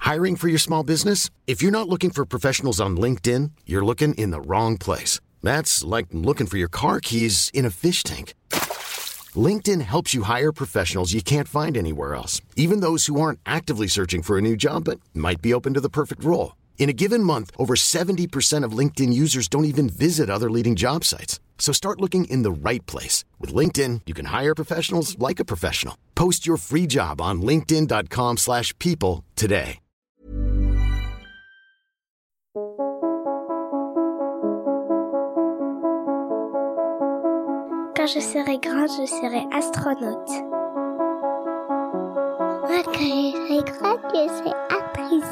Hiring for your small business? If you're not looking for professionals on LinkedIn, you're looking in the wrong place. That's like looking for your car keys in a fish tank. LinkedIn helps you hire professionals you can't find anywhere else, even those who aren't actively searching for a new job but might be open to the perfect role. In a given month, over 70% of LinkedIn users don't even visit other leading job sites. So start looking in the right place. With LinkedIn, you can hire professionals like a professional. Post your free job on linkedin.com/people today. Quand je serai grande, je serai astronaute. Moi, quand je serai grande, je serai actrice.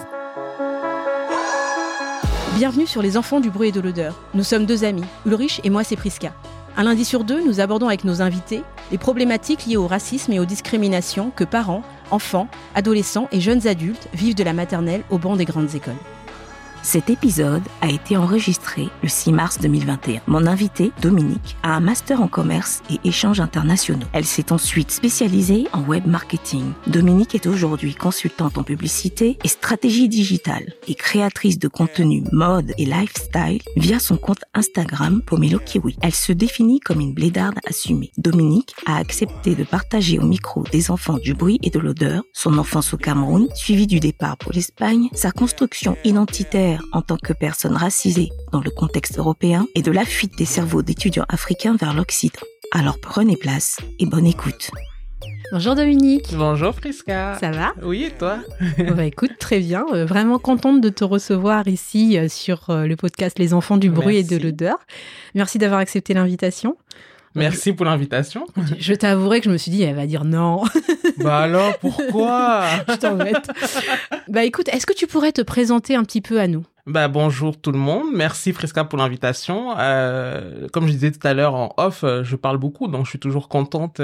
Bienvenue sur Les Enfants du bruit et de l'odeur. Nous sommes deux amis, Ulrich et moi c'est Priska. Un lundi sur deux, nous abordons avec nos invités les problématiques liées au racisme et aux discriminations que parents, enfants, adolescents et jeunes adultes vivent de la maternelle au banc des grandes écoles. Cet épisode a été enregistré le 6 mars 2021. Mon invitée, Dominique, a un master en commerce et échanges internationaux. Elle s'est ensuite spécialisée en web marketing. Dominique est aujourd'hui consultante en publicité et stratégie digitale et créatrice de contenu mode et lifestyle via son compte Instagram Pomelo Kiwi. Elle se définit comme une blédarde assumée. Dominique a accepté de partager au micro des enfants du bruit et de l'odeur son enfance au Cameroun, suivi du départ pour l'Espagne, sa construction identitaire en tant que personne racisée dans le contexte européen et de la fuite des cerveaux d'étudiants africains vers l'Occident. Alors prenez place et bonne écoute. Bonjour Dominique. Bonjour Priska. Ça va ? Oui, et toi ? Écoute, très bien. Vraiment contente de te recevoir ici sur le podcast Les Enfants du bruit et de l'odeur. Merci d'avoir accepté l'invitation. Merci pour l'invitation. Je t'avouerai que je me suis dit, elle va dire non. Bah alors, pourquoi ? Je t'embête. Bah écoute, est-ce que tu pourrais te présenter un petit peu à nous ? Bah bonjour tout le monde, merci Priska pour l'invitation. Comme je disais tout à l'heure en off, je parle beaucoup, donc je suis toujours contente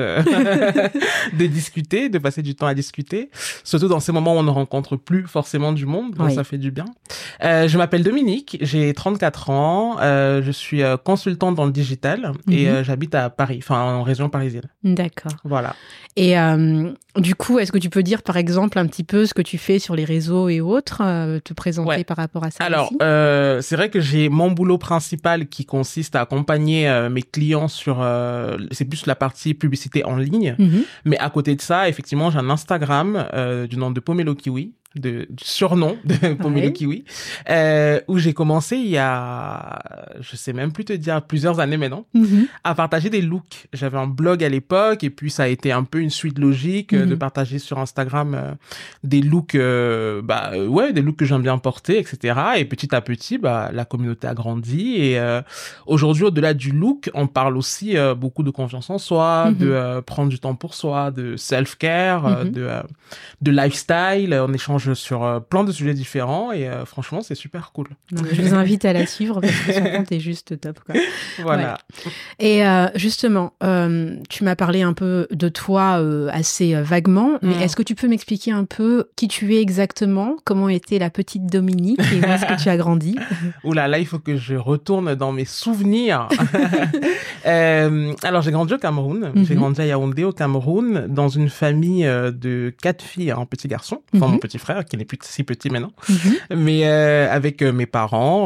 de discuter, de passer du temps à discuter, surtout dans ces moments où on ne rencontre plus forcément du monde, donc ça fait du bien. Je m'appelle Dominique, j'ai 34 ans, je suis consultante dans le digital et j'habite à Paris, enfin en région parisienne. D'accord. Voilà. Et du coup, est-ce que tu peux dire par exemple un petit peu ce que tu fais sur les réseaux et autres, te présenter par rapport à ça? Alors, c'est vrai que j'ai mon boulot principal qui consiste à accompagner mes clients sur, c'est plus la partie publicité en ligne. Mais à côté de ça, effectivement, j'ai un Instagram du nom de Pomelo Kiwi, du surnom de Pomelo Kiwi, où j'ai commencé il y a, je sais même plus te dire, plusieurs années maintenant, à partager des looks. J'avais un blog à l'époque et puis ça a été un peu une suite logique de partager sur Instagram des looks, des looks que j'aime bien porter, etc. Et petit à petit, la communauté a grandi et aujourd'hui, au-delà du look, on parle aussi beaucoup de confiance en soi, de prendre du temps pour soi, de self-care, de lifestyle. On échange sur plein de sujets différents et franchement c'est super cool. Donc, je vous invite à la suivre parce que son compte est juste top, quoi. Voilà. Ouais. Et justement, tu m'as parlé un peu de toi assez vaguement, mais est-ce que tu peux m'expliquer un peu qui tu es exactement, comment était la petite Dominique et où est-ce que tu as grandi? Oula, là il faut que je retourne dans mes souvenirs. Alors j'ai grandi au Cameroun, j'ai grandi à Yaoundé au Cameroun dans une famille de 4 filles, un petit garçon, enfin mon petit frère qui n'est plus si petit maintenant, mais avec mes parents,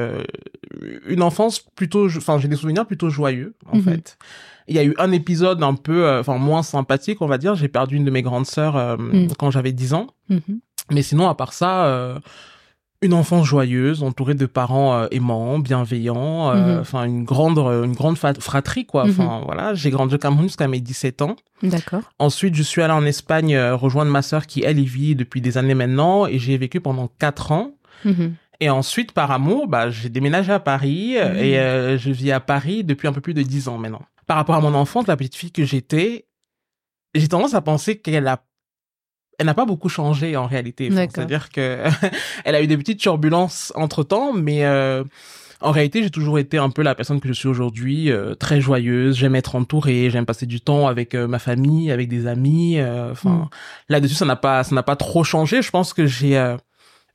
une enfance plutôt, j'ai des souvenirs plutôt joyeux en fait. Il y a eu un épisode un peu, moins sympathique on va dire, j'ai perdu une de mes grandes sœurs quand j'avais 10 ans, mais sinon à part ça, une enfance joyeuse, entourée de parents aimants, bienveillants, une grande fratrie, quoi. Voilà, j'ai grandi au Cameroun jusqu'à mes 17 ans. D'accord. Ensuite, je suis allé en Espagne rejoindre ma sœur qui, elle, y vit depuis des années maintenant et j'ai vécu pendant 4 ans. Et ensuite, par amour, j'ai déménagé à Paris et je vis à Paris depuis un peu plus de 10 ans maintenant. Par rapport à mon enfance, la petite fille que j'étais, j'ai tendance à penser qu'elle n'a pas beaucoup changé en réalité. C'est-à-dire que elle a eu des petites turbulences entre-temps, mais en réalité, j'ai toujours été un peu la personne que je suis aujourd'hui, très joyeuse. J'aime être entourée, j'aime passer du temps avec ma famille, avec des amis. Là-dessus, ça n'a pas trop changé. Je pense que j'ai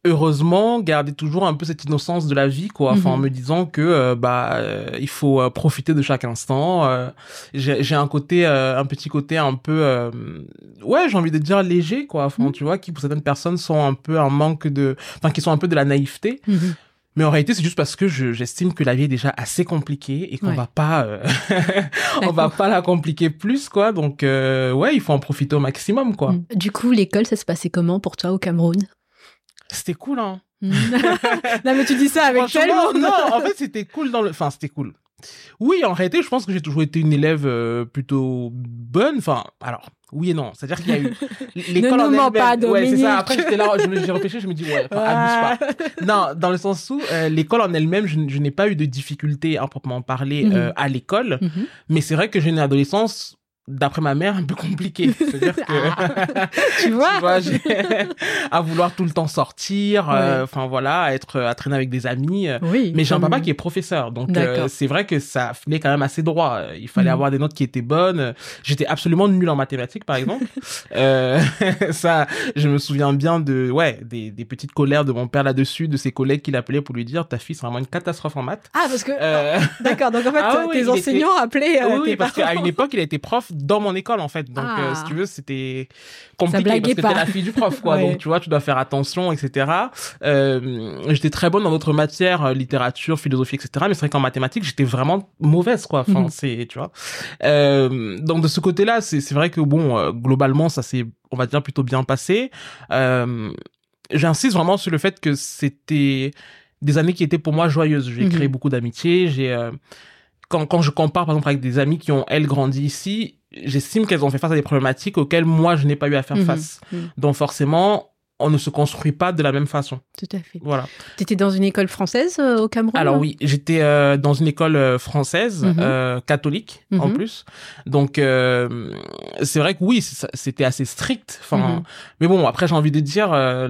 heureusement, garder toujours un peu cette innocence de la vie, quoi. Enfin, en me disant que il faut profiter de chaque instant. J'ai un petit côté un peu, j'ai envie de dire léger, quoi. Enfin, tu vois, qui pour certaines personnes sont un peu un manque qui sont un peu de la naïveté. Mais en réalité, c'est juste parce que j'estime que la vie est déjà assez compliquée et qu'on va pas, on va pas la compliquer plus, quoi. Donc, il faut en profiter au maximum, quoi. Du coup, l'école, ça se passait comment pour toi au Cameroun? C'était cool, hein. Non, mais tu dis ça avec tellement... Non, en fait, c'était cool c'était cool. Oui, en réalité, je pense que j'ai toujours été une élève plutôt bonne. Enfin, alors, oui et non. C'est-à-dire qu'il y a eu l'école en elle-même. Ne nous mens pas, Dominique. Ouais, c'est ça. Après, j'étais là, j'ai réfléchi, je me dis, abuse pas. Non, dans le sens où l'école en elle-même, je n'ai pas eu de difficultés à proprement parler à l'école. Mais c'est vrai que j'ai une adolescence, d'après ma mère, un peu compliquée. C'est-à-dire que... tu vois j'ai à vouloir tout le temps sortir, à traîner avec des amis. Mais j'ai un papa qui est professeur. Donc, c'est vrai que ça filait quand même assez droit. Il fallait avoir des notes qui étaient bonnes. J'étais absolument nulle en mathématiques, par exemple. Ça, je me souviens bien des petites colères de mon père là-dessus, de ses collègues qui l'appelaient pour lui dire, ta fille, c'est vraiment une catastrophe en maths. Ah, parce que... D'accord. Donc, en fait, tes enseignants appelaient... oui, parce qu'à une époque, il a été prof dans mon école, en fait. Donc, si tu veux, c'était compliqué parce que t'es la fille du prof, quoi. Donc, tu vois, tu dois faire attention, etc. J'étais très bonne dans d'autres matières, littérature, philosophie, etc. Mais c'est vrai qu'en mathématiques, j'étais vraiment mauvaise, quoi. Enfin, tu vois. Donc, de ce côté-là, c'est vrai que, globalement, ça s'est, on va dire, plutôt bien passé. J'insiste vraiment sur le fait que c'était des années qui étaient pour moi joyeuses. J'ai créé beaucoup d'amitiés. Quand je compare, par exemple, avec des amis qui ont, elles, grandi ici, j'estime qu'elles ont fait face à des problématiques auxquelles moi, je n'ai pas eu à faire face. Donc, forcément, on ne se construit pas de la même façon. Tout à fait. Voilà. T'étais dans une école française au Cameroun? Alors oui, j'étais dans une école française, catholique en plus. Donc c'est vrai que oui, c'était assez strict. Enfin, mais bon, après j'ai envie de dire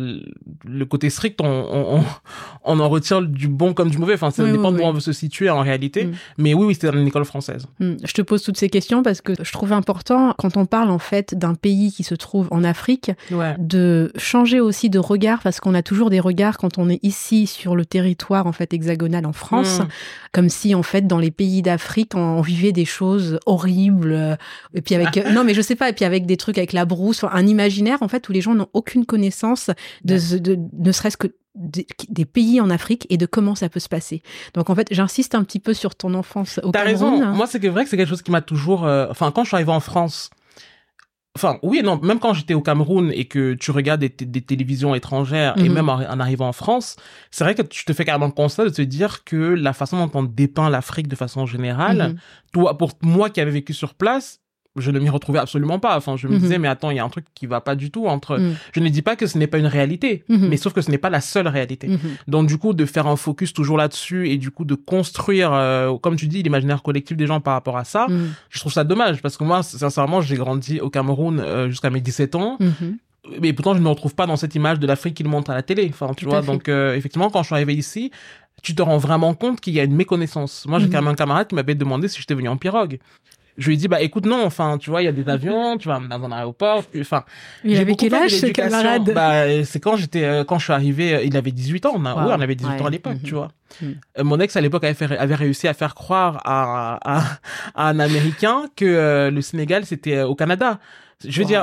le côté strict, on en retire du bon comme du mauvais. Enfin, ça dépend de où on veut se situer en réalité. Mais oui, c'était dans une école française. Je te pose toutes ces questions parce que je trouve important quand on parle en fait d'un pays qui se trouve en Afrique de changer aussi de regard, parce qu'on a toujours des regards quand on est ici sur le territoire en fait hexagonal en France, comme si en fait dans les pays d'Afrique on vivait des choses horribles et puis avec non mais je sais pas, et puis avec des trucs avec la brousse, un imaginaire en fait où les gens n'ont aucune connaissance de ne serait-ce que des pays en Afrique et de comment ça peut se passer. Donc en fait, j'insiste un petit peu sur ton enfance au Cameroun. T'as raison. Moi, c'est vrai que c'est quelque chose qui m'a toujours quand je suis arrivé en France, oui et non, même quand j'étais au Cameroun et que tu regardes des télévisions étrangères et même en arrivant en France, c'est vrai que tu te fais carrément le constat de te dire que la façon dont on dépeint l'Afrique de façon générale, toi, pour moi qui avais vécu sur place, je ne m'y retrouvais absolument pas. Enfin, je me disais, mais attends, il y a un truc qui va pas du tout entre... Je ne dis pas que ce n'est pas une réalité, mais sauf que ce n'est pas la seule réalité. Donc, du coup, de faire un focus toujours là-dessus et du coup, de construire, comme tu dis, l'imaginaire collectif des gens par rapport à ça, je trouve ça dommage parce que moi, sincèrement, j'ai grandi au Cameroun jusqu'à mes 17 ans. Mais pourtant, je ne me retrouve pas dans cette image de l'Afrique qu'ils montrent à la télé. Enfin, tu vois, donc, effectivement, quand je suis arrivé ici, tu te rends vraiment compte qu'il y a une méconnaissance. Moi, j'ai quand même un camarade qui m'avait demandé si j'étais venu en pirogue. Je lui ai dit, écoute, non, enfin, tu vois, il y a des avions, tu vas dans un aéroport, enfin. Il avait quel âge, ce camarade? C'est quand je suis arrivé, il avait 18 ans, on avait 18 ans à l'époque, tu vois. Mon ex, à l'époque, avait réussi à faire croire à un Américain que le Sénégal, c'était au Canada. Je veux dire,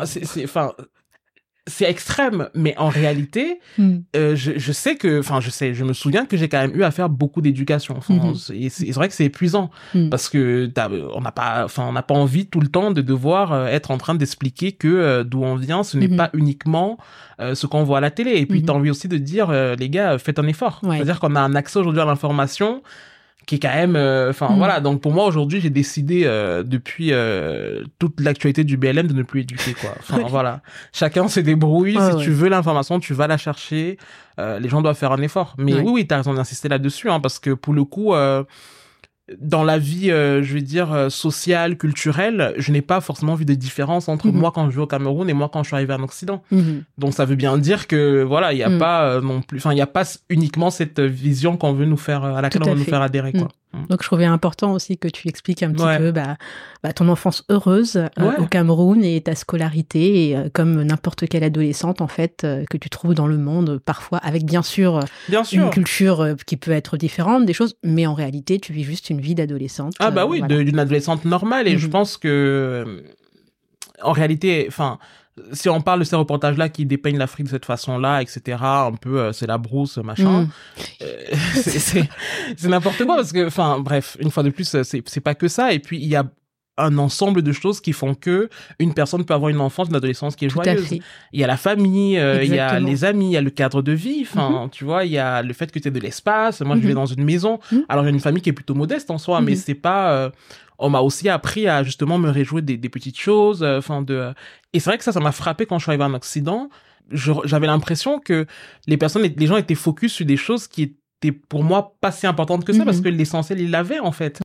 c'est extrême, mais en réalité, je me souviens que j'ai quand même eu à faire beaucoup d'éducation. Et c'est vrai que c'est épuisant parce que on n'a pas envie tout le temps de devoir être en train d'expliquer que d'où on vient, ce n'est pas uniquement ce qu'on voit à la télé. Et puis t'as envie aussi de dire, les gars, faites un effort. C'est-à-dire qu'on a un accès aujourd'hui à l'information qui est quand même voilà, donc pour moi aujourd'hui j'ai décidé depuis toute l'actualité du BLM de ne plus éduquer, quoi. Voilà, chacun se débrouille. Si tu veux l'information, tu vas la chercher. Les gens doivent faire un effort, mais oui t'as raison d'insister là-dessus, parce que pour le coup dans la vie je veux dire sociale, culturelle, je n'ai pas forcément vu de différence entre moi quand je vais au Cameroun et moi quand je suis arrivé en Occident. Donc ça veut bien dire que voilà, il y a pas non plus, il y a pas uniquement cette vision qu'on veut nous faire, à laquelle on veut nous faire adhérer, quoi. Donc, je trouvais important aussi que tu expliques un petit peu ton enfance heureuse au Cameroun et ta scolarité, et comme n'importe quelle adolescente, en fait, que tu trouves dans le monde, parfois avec bien sûr une culture qui peut être différente des choses, mais en réalité, tu vis juste une vie d'adolescente. Ah bah oui, voilà. D'une adolescente normale. Et je pense que, en réalité, enfin... Si on parle de ces reportages-là qui dépeignent l'Afrique de cette façon-là, etc., un peu, c'est la brousse, machin, c'est n'importe quoi, parce que, enfin, bref, une fois de plus, c'est pas que ça. Et puis, il y a un ensemble de choses qui font que une personne peut avoir une enfance, une adolescence qui est joyeuse. Il y a la famille, il y a les amis, il y a le cadre de vie, enfin, tu vois, il y a le fait que tu aies de l'espace. Moi, je vais dans une maison. Alors, j'ai une famille qui est plutôt modeste en soi, mais c'est pas... on m'a aussi appris à justement me réjouir des petites choses, et c'est vrai que ça m'a frappé quand je suis arrivé en Occident. J'avais l'impression que les gens étaient focus sur des choses qui étaient pour moi pas si importantes que ça, parce que l'essentiel, ils l'avaient en fait.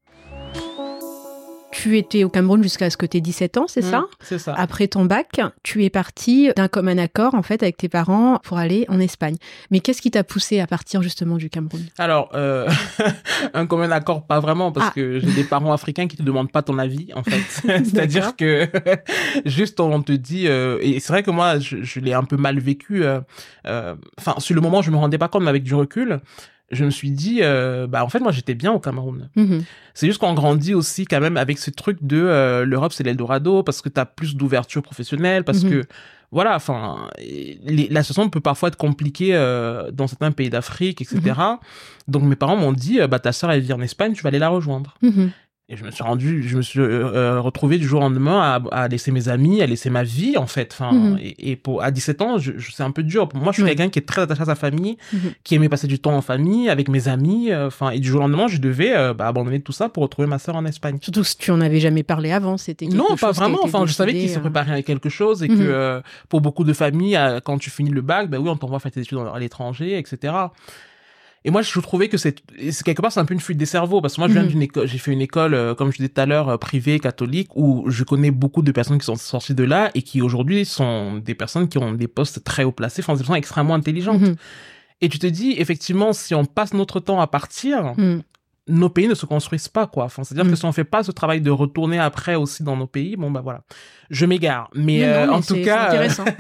Tu étais au Cameroun jusqu'à ce que tu aies 17 ans, c'est ça ? C'est ça. Après ton bac, tu es parti d'un commun accord, en fait, avec tes parents pour aller en Espagne. Mais qu'est-ce qui t'a poussé à partir, justement, du Cameroun ? Alors, un commun accord, pas vraiment, parce que j'ai des parents africains qui te demandent pas ton avis, en fait. C'est-à-dire que, juste, on te dit, et c'est vrai que moi, je l'ai un peu mal vécu, sur le moment, je me rendais pas compte, mais avec du recul, je me suis dit, en fait, moi, j'étais bien au Cameroun. C'est juste qu'on grandit aussi quand même avec ce truc de l'Europe, c'est l'Eldorado, parce que t'as plus d'ouverture professionnelle, parce que, voilà, enfin, la situation peut parfois être compliquée dans certains pays d'Afrique, etc. Donc, mes parents m'ont dit, ta sœur, elle vit en Espagne, tu vas aller la rejoindre. Et je me suis retrouvé du jour au lendemain à laisser mes amis, à laisser ma vie, en fait. Enfin, à 17 ans, c'est un peu dur. Pour moi, je suis quelqu'un qui est très attaché à sa famille, qui aimait passer du temps en famille, avec mes amis. Et du jour au lendemain, je devais abandonner tout ça pour retrouver ma sœur en Espagne. Surtout que tu en avais jamais parlé avant, c'était quelque chose. Non, pas vraiment. Enfin, je savais qu'il se préparait à quelque chose et que pour beaucoup de familles, quand tu finis le bac, on t'envoie faire tes études à l'étranger, etc. Et moi, je trouvais que c'est quelque part, c'est un peu une fuite des cerveaux, parce que moi, je viens d'une école, j'ai fait une école, comme je disais tout à l'heure, privée, catholique, où je connais beaucoup de personnes qui sont sorties de là et qui aujourd'hui sont des personnes qui ont des postes très haut placés, enfin, des personnes extrêmement intelligentes. Et tu te dis, effectivement, si on passe notre temps à partir, nos pays ne se construisent pas, quoi. Enfin, c'est-à-dire que si on fait pas ce travail de retourner après aussi dans nos pays, voilà. Je m'égare. Mais en tout cas,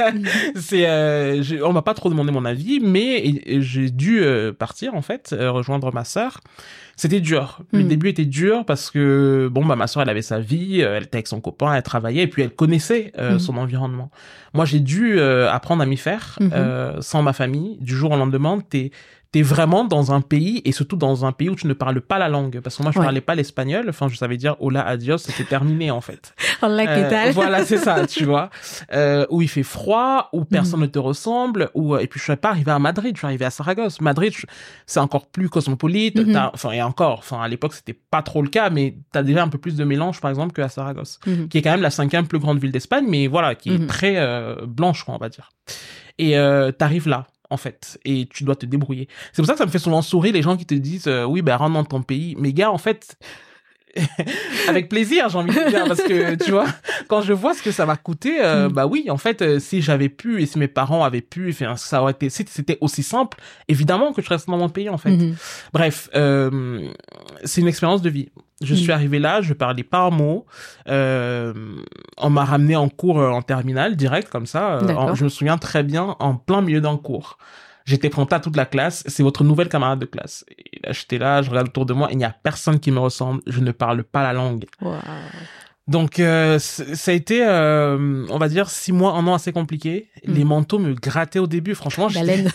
on m'a pas trop demandé mon avis, mais j'ai dû partir, en fait, rejoindre ma sœur. C'était dur. Le début était dur parce que, ma sœur, elle avait sa vie, elle était avec son copain, elle travaillait, et puis elle connaissait son environnement. Moi, j'ai dû apprendre à m'y faire, sans ma famille. Du jour au lendemain, t'es vraiment dans un pays, et surtout dans un pays où tu ne parles pas la langue. Parce que moi, je parlais pas l'espagnol. Enfin, je savais dire hola, adios, c'était terminé, en fait. Hola, ¿qué tal? Voilà, c'est ça, tu vois. Où il fait froid, où personne ne te ressemble, et puis je suis pas arrivé à Madrid, je suis arrivé à Saragosse. Madrid, c'est encore plus cosmopolite. À l'époque, c'était pas trop le cas, mais t'as déjà un peu plus de mélange, par exemple, qu'à Saragosse. Qui est quand même la 5e plus grande ville d'Espagne, mais voilà, qui est très blanche, quoi, on va dire. Et t'arrives là, en fait, et tu dois te débrouiller. C'est pour ça que ça me fait souvent sourire les gens qui te disent rentre dans ton pays. Mais gars, en fait, avec plaisir, j'ai envie de dire, parce que tu vois, quand je vois ce que ça m'a coûté, oui, en fait, si j'avais pu et si mes parents avaient pu, ça aurait été, si c'était aussi simple, évidemment que je reste dans mon pays, en fait. Bref, c'est une expérience de vie. Je suis arrivé là, je parlais pas un mot. On m'a ramené en cours en terminale, direct, comme ça. Je me souviens très bien, en plein milieu d'un cours. J'étais présenté à toute la classe. C'est votre nouvelle camarade de classe. Et là, j'étais là, je regarde autour de moi, il n'y a personne qui me ressemble. Je ne parle pas la langue. Wow. Donc, ça a été, on va dire, 6 mois, 1 an assez compliqué. Les manteaux me grattaient au début. Franchement,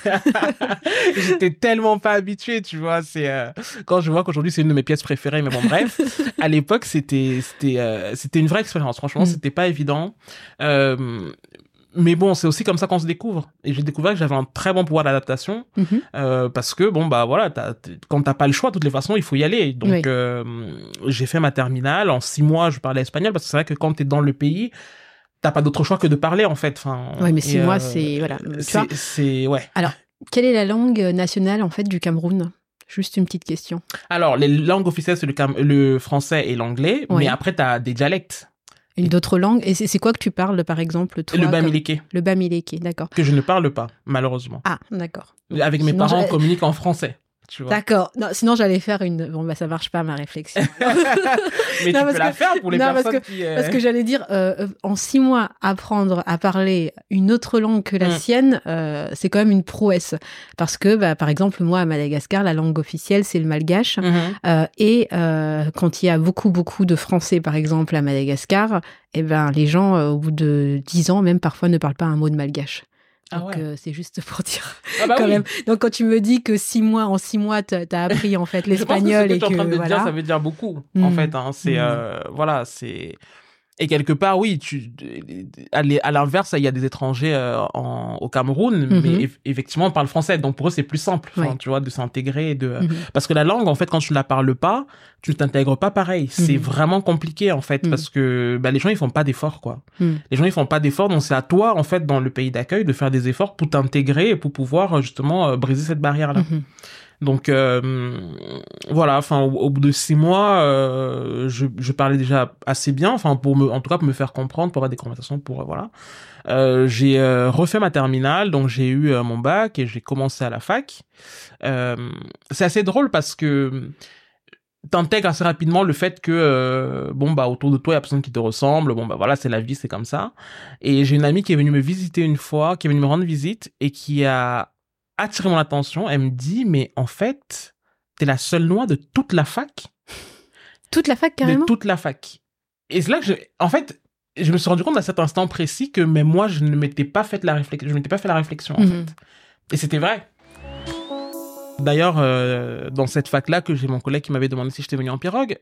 j'étais tellement pas habitué, tu vois. C'est quand je vois qu'aujourd'hui c'est une de mes pièces préférées, mais bon, bref. À l'époque, c'était une vraie expérience. Franchement, c'était pas évident. Mais bon, c'est aussi comme ça qu'on se découvre. Et j'ai découvert que j'avais un très bon pouvoir d'adaptation. Parce que, quand t'as pas le choix, de toutes les façons, il faut y aller. Donc, j'ai fait ma terminale. En 6 mois, je parlais espagnol. Parce que c'est vrai que quand t'es dans le pays, t'as pas d'autre choix que de parler, en fait. Oui, mais 6 mois, c'est... Voilà. Ouais. Alors, quelle est la langue nationale, en fait, du Cameroun ? Juste une petite question. Alors, les langues officielles, c'est le français et l'anglais. Mais après, t'as des dialectes. D'autres langues. Et c'est quoi que tu parles, par exemple, toi? Le bamileke. Le bamileke, d'accord. Que je ne parle pas, malheureusement. Ah, d'accord. Avec mes parents, on communique en français. Tu vois. D'accord. Non, sinon, j'allais faire une... Bon, ça marche pas, ma réflexion. Mais tu peux la faire pour les personnes qui... Parce que j'allais dire, en 6 mois, apprendre à parler une autre langue que la sienne, c'est quand même une prouesse. Parce que, par exemple, moi, à Madagascar, la langue officielle, c'est le malgache. Et quand il y a beaucoup de Français, par exemple, à Madagascar, les gens, au bout de 10 ans, même parfois, ne parlent pas un mot de malgache. Donc, c'est juste pour dire quand même. Donc, quand tu me dis que en 6 mois, t'as appris, en fait, l'espagnol et que... Je pense que ce que tu es en train de dire, ça veut dire beaucoup, en fait. Hein. C'est, c'est... Et quelque part, oui, à l'inverse, il y a des étrangers au Cameroun, mais effectivement, on parle français. Donc, pour eux, c'est plus simple, tu vois, de s'intégrer. Parce que la langue, en fait, quand tu ne la parles pas, tu ne t'intègres pas pareil. C'est vraiment compliqué, en fait, parce que les gens, ils font pas d'efforts, quoi. Les gens, ils font pas d'efforts. Donc, c'est à toi, en fait, dans le pays d'accueil, de faire des efforts pour t'intégrer et pour pouvoir, justement, briser cette barrière-là. Donc voilà, au bout de 6 mois, je parlais déjà assez bien, en tout cas pour me faire comprendre, pour avoir des conversations, j'ai refait ma terminale, donc j'ai eu mon bac et j'ai commencé à la fac. C'est assez drôle parce que t'intègres assez rapidement le fait que autour de toi il y a personne qui te ressemble, c'est la vie, c'est comme ça. Et j'ai une amie qui est venue me visiter une fois, qui est venue me rendre visite et qui a attiré mon attention. Elle me dit, mais en fait, t'es la seule noire de toute la fac. Toute la fac, carrément? De toute la fac. Et c'est là que je me suis rendu compte à cet instant précis que même moi, je ne m'étais pas fait la réflexion, en fait. Et c'était vrai. D'ailleurs, dans cette fac-là, que j'ai mon collègue qui m'avait demandé si j'étais venu en pirogue,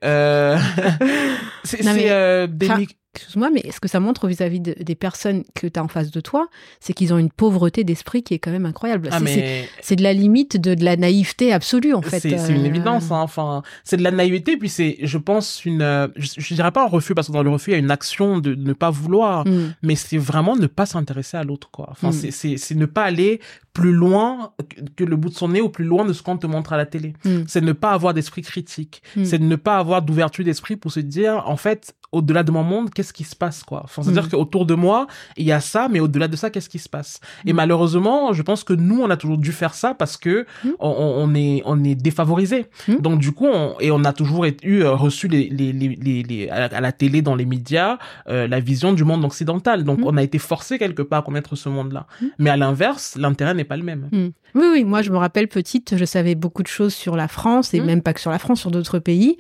excuse-moi, mais ce que ça montre vis-à-vis des personnes que tu as en face de toi, c'est qu'ils ont une pauvreté d'esprit qui est quand même incroyable. C'est de la limite de la naïveté absolue, en fait. C'est une évidence, hein. C'est de la naïveté, puis c'est, je pense, je dirais pas un refus, parce que dans le refus, il y a une action de ne pas vouloir, mais c'est vraiment ne pas s'intéresser à l'autre, quoi. C'est ne pas aller plus loin que le bout de son nez ou plus loin de ce qu'on te montre à la télé. C'est de ne pas avoir d'esprit critique. C'est de ne pas avoir d'ouverture d'esprit pour se dire, en fait, au-delà de mon monde, qu'est-ce qui se passe, quoi. C'est-à-dire qu'autour de moi, il y a ça, mais au-delà de ça, qu'est-ce qui se passe? Et malheureusement, je pense que nous, on a toujours dû faire ça parce que on est défavorisés. Donc, du coup, on a toujours reçu à la télé, dans les médias, la vision du monde occidental. Donc, on a été forcé quelque part à connaître ce monde-là. Mais à l'inverse, l'intérêt n'est pas le même. Oui, moi, je me rappelle petite, je savais beaucoup de choses sur la France, et même pas que sur la France, sur d'autres pays.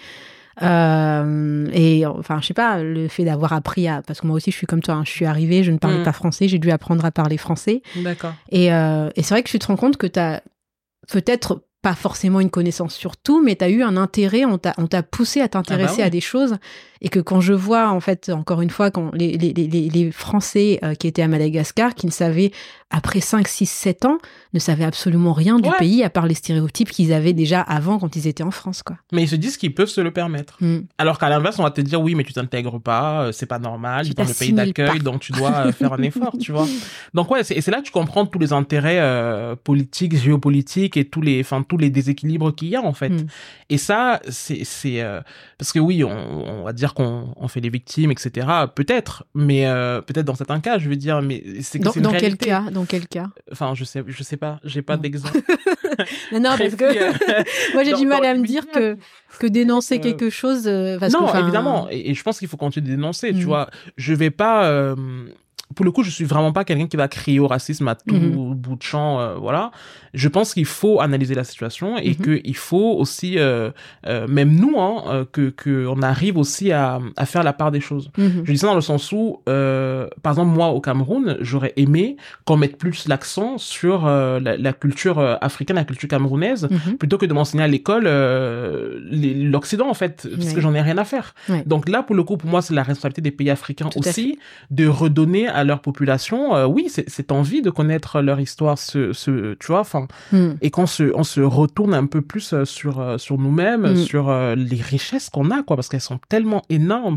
Et enfin, je sais pas, le fait d'avoir appris parce que moi aussi je suis comme toi, hein, je suis arrivée, je ne parlais pas français, j'ai dû apprendre à parler français. D'accord. Et c'est vrai que tu te rends compte que t'as peut-être pas forcément une connaissance sur tout, mais t'as eu un intérêt, on t'a poussé à t'intéresser à des choses. Et que quand je vois, en fait, encore une fois, quand les Français qui étaient à Madagascar, qui ne savaient, après 5, 6, 7 ans, ne savaient absolument rien du pays, à part les stéréotypes qu'ils avaient déjà avant quand ils étaient en France, quoi. Mais ils se disent qu'ils peuvent se le permettre. Alors qu'à l'inverse, on va te dire, oui, mais tu t'intègres pas, c'est pas normal, tu es dans le pays d'accueil, donc tu dois faire un effort, tu vois. Donc c'est là que tu comprends tous les intérêts politiques, géopolitiques et tous les déséquilibres qu'il y a, en fait. Et ça, c'est parce que oui, on va dire qu'on fait les victimes, etc. Peut-être, mais peut-être dans certains cas, je veux dire, mais c'est une réalité. Dans quel cas? Enfin, je sais pas, j'ai pas d'exemple. non, parce que moi j'ai du mal à me dire que dénoncer quelque chose. Évidemment, et je pense qu'il faut continuer de dénoncer. Tu vois, je vais pas. Pour le coup, je suis vraiment pas quelqu'un qui va crier au racisme à tout bout de champ, voilà. Je pense qu'il faut analyser la situation et qu'il faut aussi, même nous, que on arrive aussi à faire la part des choses. Je dis ça dans le sens où, par exemple, moi, au Cameroun, j'aurais aimé qu'on mette plus l'accent sur la culture africaine, la culture camerounaise, plutôt que de m'enseigner à l'école l'Occident, en fait, parce que j'en ai rien à faire. Donc là, pour le coup, pour moi, c'est la responsabilité des pays africains aussi de redonner à leur population, cette envie de connaître leur histoire, tu vois, et qu'on se retourne un peu plus sur nous-mêmes, sur les richesses qu'on a, quoi, parce qu'elles sont tellement énormes,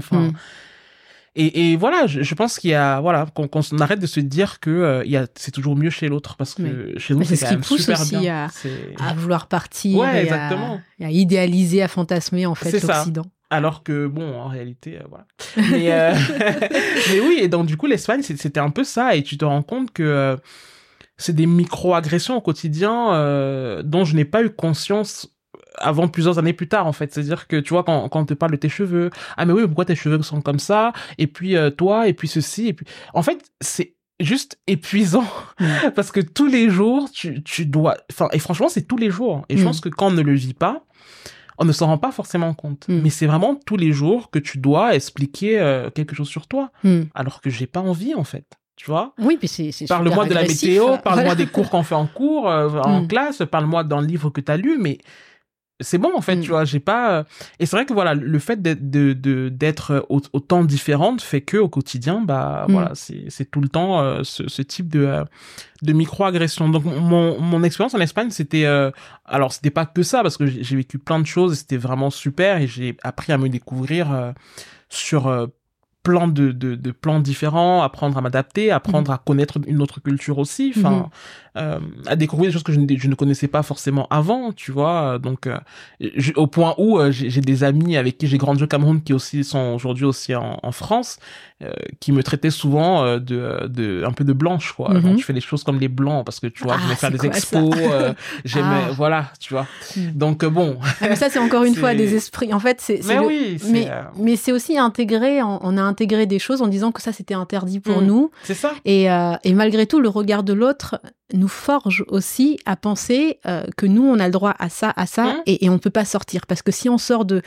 et voilà, je pense qu'il y a, voilà, qu'on arrête de se dire que c'est toujours mieux chez l'autre, parce que chez nous, c'est quand même super bien. C'est ce qui pousse aussi à vouloir partir, et à idéaliser, à fantasmer, en fait, l'Occident. Alors que, bon, en réalité, voilà. Mais oui, et donc, du coup, l'Espagne, c'était un peu ça, et tu te rends compte que c'est des micro-agressions au quotidien dont je n'ai pas eu conscience avant plusieurs années plus tard, en fait. C'est-à-dire que, tu vois, quand on te parle de tes cheveux, ah, mais oui, pourquoi tes cheveux sont comme ça? Et puis, toi, et puis ceci, et puis... En fait, c'est juste épuisant. Parce que tous les jours, tu dois... Enfin, et franchement, c'est tous les jours. Et je pense que quand on ne le vit pas, on ne s'en rend pas forcément compte. Mais c'est vraiment tous les jours que tu dois expliquer quelque chose sur toi. Alors que j'ai pas envie, en fait. Tu vois? Oui, puis c'est parle-moi de la météo, parle-moi des cours qu'on fait en cours, en classe, parle-moi d'un livre que t'as lu, mais c'est bon, en fait, tu vois, j'ai pas... Et c'est vrai que, voilà, le fait d'être autant différente fait que au quotidien, bah, voilà, c'est tout le temps ce type de micro-agression. Donc, mon expérience en Espagne, c'était... alors, c'était pas que ça, parce que j'ai vécu plein de choses, et c'était vraiment super, et j'ai appris à me découvrir sur... plein de plans différents, apprendre à m'adapter, apprendre à connaître une autre culture aussi, enfin, à découvrir des choses que je ne connaissais pas forcément avant, tu vois. Donc, au point où j'ai des amis avec qui j'ai grandi au Cameroun qui aussi sont aujourd'hui aussi en France, qui me traitaient souvent de un peu de blanche, quoi. Genre, tu fais des choses comme les blancs parce que tu vois, j'aimais faire des expos, j'aimais, voilà, tu vois. Donc bon. Mais ça, c'est encore une fois des esprits. En fait, mais c'est aussi intégré. On a intégré des choses en disant que ça c'était interdit pour nous. C'est ça. Et malgré tout, le regard de l'autre nous forge aussi à penser que nous on a le droit à ça, et on ne peut pas sortir, parce que si on sort de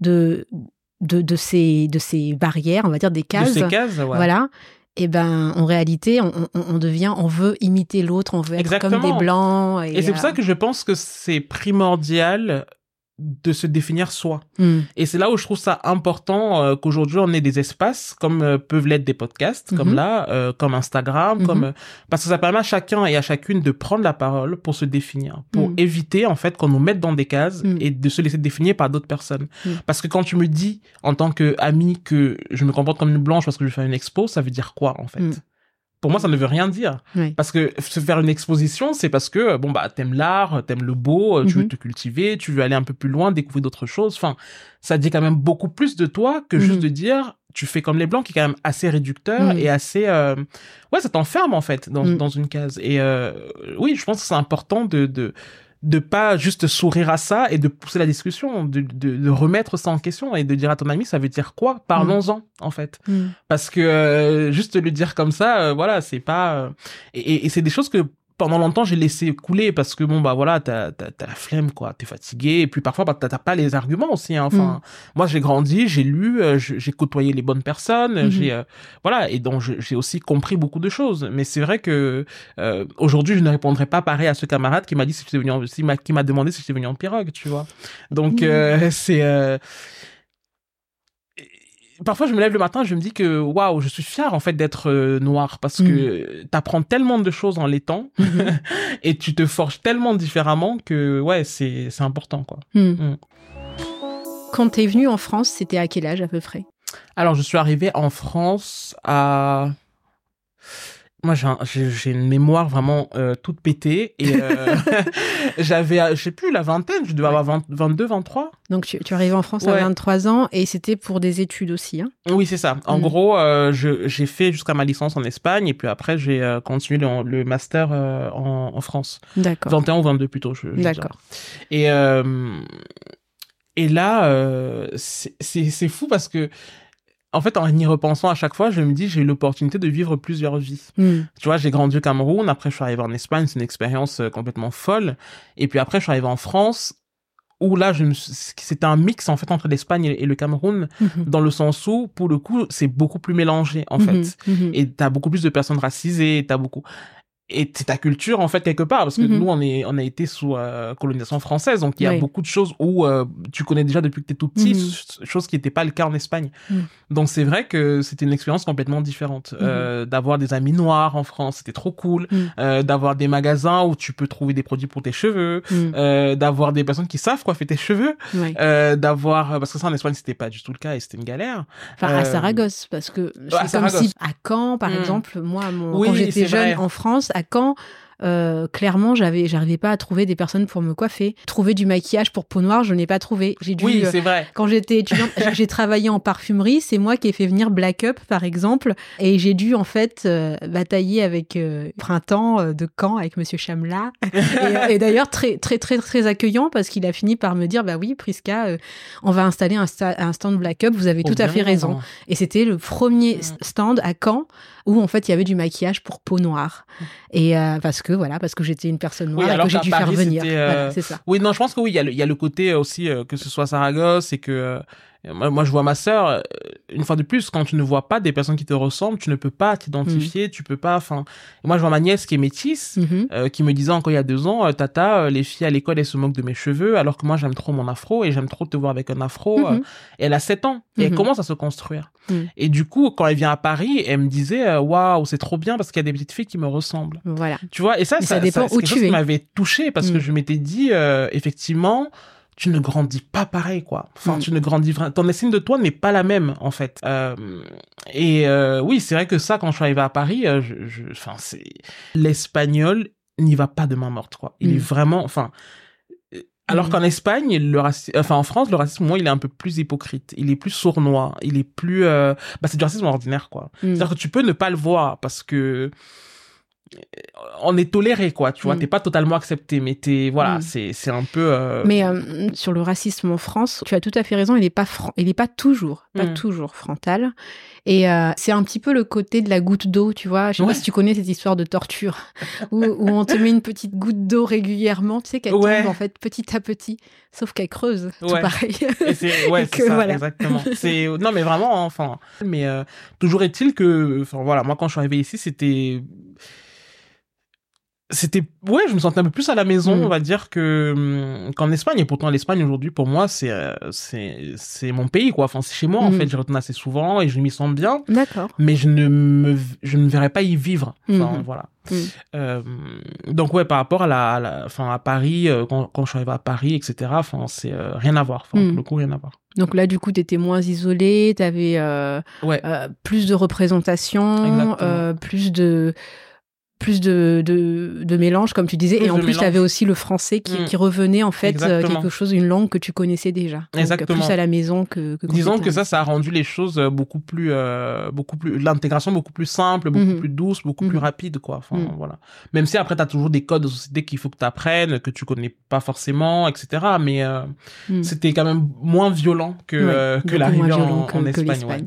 ces barrières, on va dire des cases, voilà, et ben en réalité on veut imiter l'autre, on veut être comme des blancs, et c'est pour ça que je pense que c'est primordial de se définir soi. Et c'est là où je trouve ça important qu'aujourd'hui on ait des espaces comme peuvent l'être des podcasts, comme là, comme Instagram, comme parce que ça permet à chacun et à chacune de prendre la parole pour se définir, pour éviter en fait qu'on nous mette dans des cases et de se laisser définir par d'autres personnes. Parce que quand tu me dis en tant qu'ami que je me comporte comme une blanche parce que je fais une expo, ça veut dire quoi en fait? Pour moi, ça ne veut rien dire. Parce que se faire une exposition, c'est parce que, bon, bah, t'aimes l'art, t'aimes le beau, tu veux te cultiver, tu veux aller un peu plus loin, découvrir d'autres choses. Enfin, ça dit quand même beaucoup plus de toi que juste de dire, tu fais comme les blancs, qui est quand même assez réducteur et assez, ouais, ça t'enferme, en fait, dans une case. Et, oui, je pense que c'est important de pas juste sourire à ça et de pousser la discussion, de remettre ça en question et de dire à ton ami, ça veut dire quoi? Parlons-en, en fait. Parce que juste le dire comme ça, voilà, c'est pas... Et c'est des choses que pendant longtemps, j'ai laissé couler parce que, bon, bah voilà, t'as la flemme, quoi, t'es fatigué, et puis parfois, bah, t'as pas les arguments aussi, hein. Enfin, moi, j'ai grandi, j'ai lu, j'ai côtoyé les bonnes personnes, voilà, et donc j'ai aussi compris beaucoup de choses. Mais c'est vrai que aujourd'hui, je ne répondrai pas pareil à ce camarade qui m'a dit qui m'a demandé si j'étais venu en pirogue, tu vois. Donc, parfois, je me lève le matin, je me dis que, waouh, je suis fière, en fait, d'être noire, parce que t'apprends tellement de choses en l'étant, et tu te forges tellement différemment que, ouais, c'est important, quoi. Quand t'es venue en France, c'était à quel âge, à peu près? Alors, je suis arrivée en France à... Moi, j'ai une mémoire vraiment toute pétée, et j'avais, je sais plus, la vingtaine, je devais avoir 22, 23. Donc, tu arrives en France à 23 ans, et c'était pour des études aussi, hein? Oui, c'est ça. En gros, j'ai fait jusqu'à ma licence en Espagne, et puis après, j'ai continué le master en France. D'accord. 21 ou 22 plutôt, D'accord. Et là, c'est fou parce que, en fait, en y repensant à chaque fois, je me dis, j'ai eu l'opportunité de vivre plusieurs vies. Tu vois, j'ai grandi au Cameroun, après je suis arrivé en Espagne, c'est une expérience complètement folle. Et puis après, je suis arrivé en France, où là, c'était un mix, en fait, entre l'Espagne et le Cameroun, dans le sens où, pour le coup, c'est beaucoup plus mélangé, en fait. Et t'as beaucoup plus de personnes racisées, et c'est ta culture, en fait, quelque part, parce que nous, on a été sous colonisation française, donc il y a beaucoup de choses où tu connais déjà depuis que t'es tout petit, chose qui n'était pas le cas en Espagne. Donc c'est vrai que c'était une expérience complètement différente. D'avoir des amis noirs en France, c'était trop cool. D'avoir des magasins où tu peux trouver des produits pour tes cheveux. D'avoir des personnes qui savent coiffer tes cheveux. Parce que ça, en Espagne, c'était pas du tout le cas et c'était une galère. Enfin, à Saragosse, parce que c'est comme si à Caen, par exemple, moi, quand j'étais jeune en France, à Caen, clairement, j'arrivais pas à trouver des personnes pour me coiffer. Trouver du maquillage pour peau noire, je n'ai pas trouvé. J'ai dû, oui, c'est vrai. Quand j'étais étudiante, j'ai travaillé en parfumerie. C'est moi qui ai fait venir Black Up, par exemple. Et j'ai dû, en fait, batailler avec Printemps de Caen, avec Monsieur Chamla. et d'ailleurs, très, très, très, très accueillant parce qu'il a fini par me dire, bah oui, Prisca, on va installer un stand Black Up. Vous avez tout à fait raison. Et c'était le premier stand à Caen où, en fait, il y avait du maquillage pour peau noire. Et parce que j'étais une personne noire et que j'ai dû faire venir. Voilà, c'est ça. Oui, non, je pense que oui, il y a le côté aussi que ce soit Saragosse et que moi je vois ma sœur, une fois de plus, quand tu ne vois pas des personnes qui te ressemblent, tu ne peux pas t'identifier, tu peux pas, enfin, moi je vois ma nièce qui est métisse, qui me disait encore il y a 2 ans, Tata, les filles à l'école elles se moquent de mes cheveux, alors que moi j'aime trop mon afro et j'aime trop te voir avec un afro. Et elle a 7 ans et elle commence à se construire. Et du coup, quand elle vient à Paris, elle me disait, waouh, c'est trop bien parce qu'il y a des petites filles qui me ressemblent. Voilà. Tu vois, et ça dépend c'est où quelque chose tu es. qui m'avait touchée parce que je m'étais dit, effectivement, tu ne grandis pas pareil, quoi. Enfin, tu ne grandis vraiment. Ton estime de toi n'est pas la même, en fait. Oui, c'est vrai que ça, quand je suis arrivé à Paris, enfin, c'est l'espagnol n'y va pas de main morte, quoi. Il est vraiment, enfin. Alors qu'en Espagne, en France, le racisme, moi, il est un peu plus hypocrite. Il est plus sournois. Il est plus, c'est du racisme ordinaire, quoi. C'est-à-dire que tu peux ne pas le voir parce que on est toléré, quoi, tu vois, t'es pas totalement accepté, mais c'est un peu Mais sur le racisme en France, tu as tout à fait raison, il est pas toujours frontal, et c'est un petit peu le côté de la goutte d'eau, tu vois. Je sais pas si tu connais cette histoire de torture où on te met une petite goutte d'eau régulièrement, tu sais, qu'elle tombe en fait petit à petit, sauf qu'elle creuse, tout pareil. Et c'est ça, voilà. Exactement. Non mais vraiment, enfin, mais toujours est-il que, enfin voilà, moi quand je suis arrivé ici, je me sentais un peu plus à la maison, on va dire, qu'en Espagne. Et pourtant, l'Espagne, aujourd'hui, pour moi, c'est mon pays, quoi. Enfin, c'est chez moi, en fait. J'y retourne assez souvent et je m'y sens bien. D'accord. Mais je ne verrais pas y vivre. Enfin, voilà. Donc, ouais, par rapport à Paris, quand je suis arrivé à Paris, etc., enfin, c'est rien à voir. Enfin, pour le coup, rien à voir. Donc là, du coup, t'étais moins isolé, t'avais plus de représentation, plus de mélange, comme tu disais, et en plus, tu avais aussi le français qui revenait, en fait, quelque chose, une langue que tu connaissais déjà. Exactement. Donc, plus à la maison que disons que ça a rendu les choses beaucoup plus, l'intégration beaucoup plus simple, beaucoup plus douce, beaucoup plus rapide, quoi. Enfin, voilà. Même si après, t'as toujours des codes de société qu'il faut que t'apprennes, que tu connais pas forcément, etc. Mais, c'était quand même moins violent que l'arrivée en Espagne.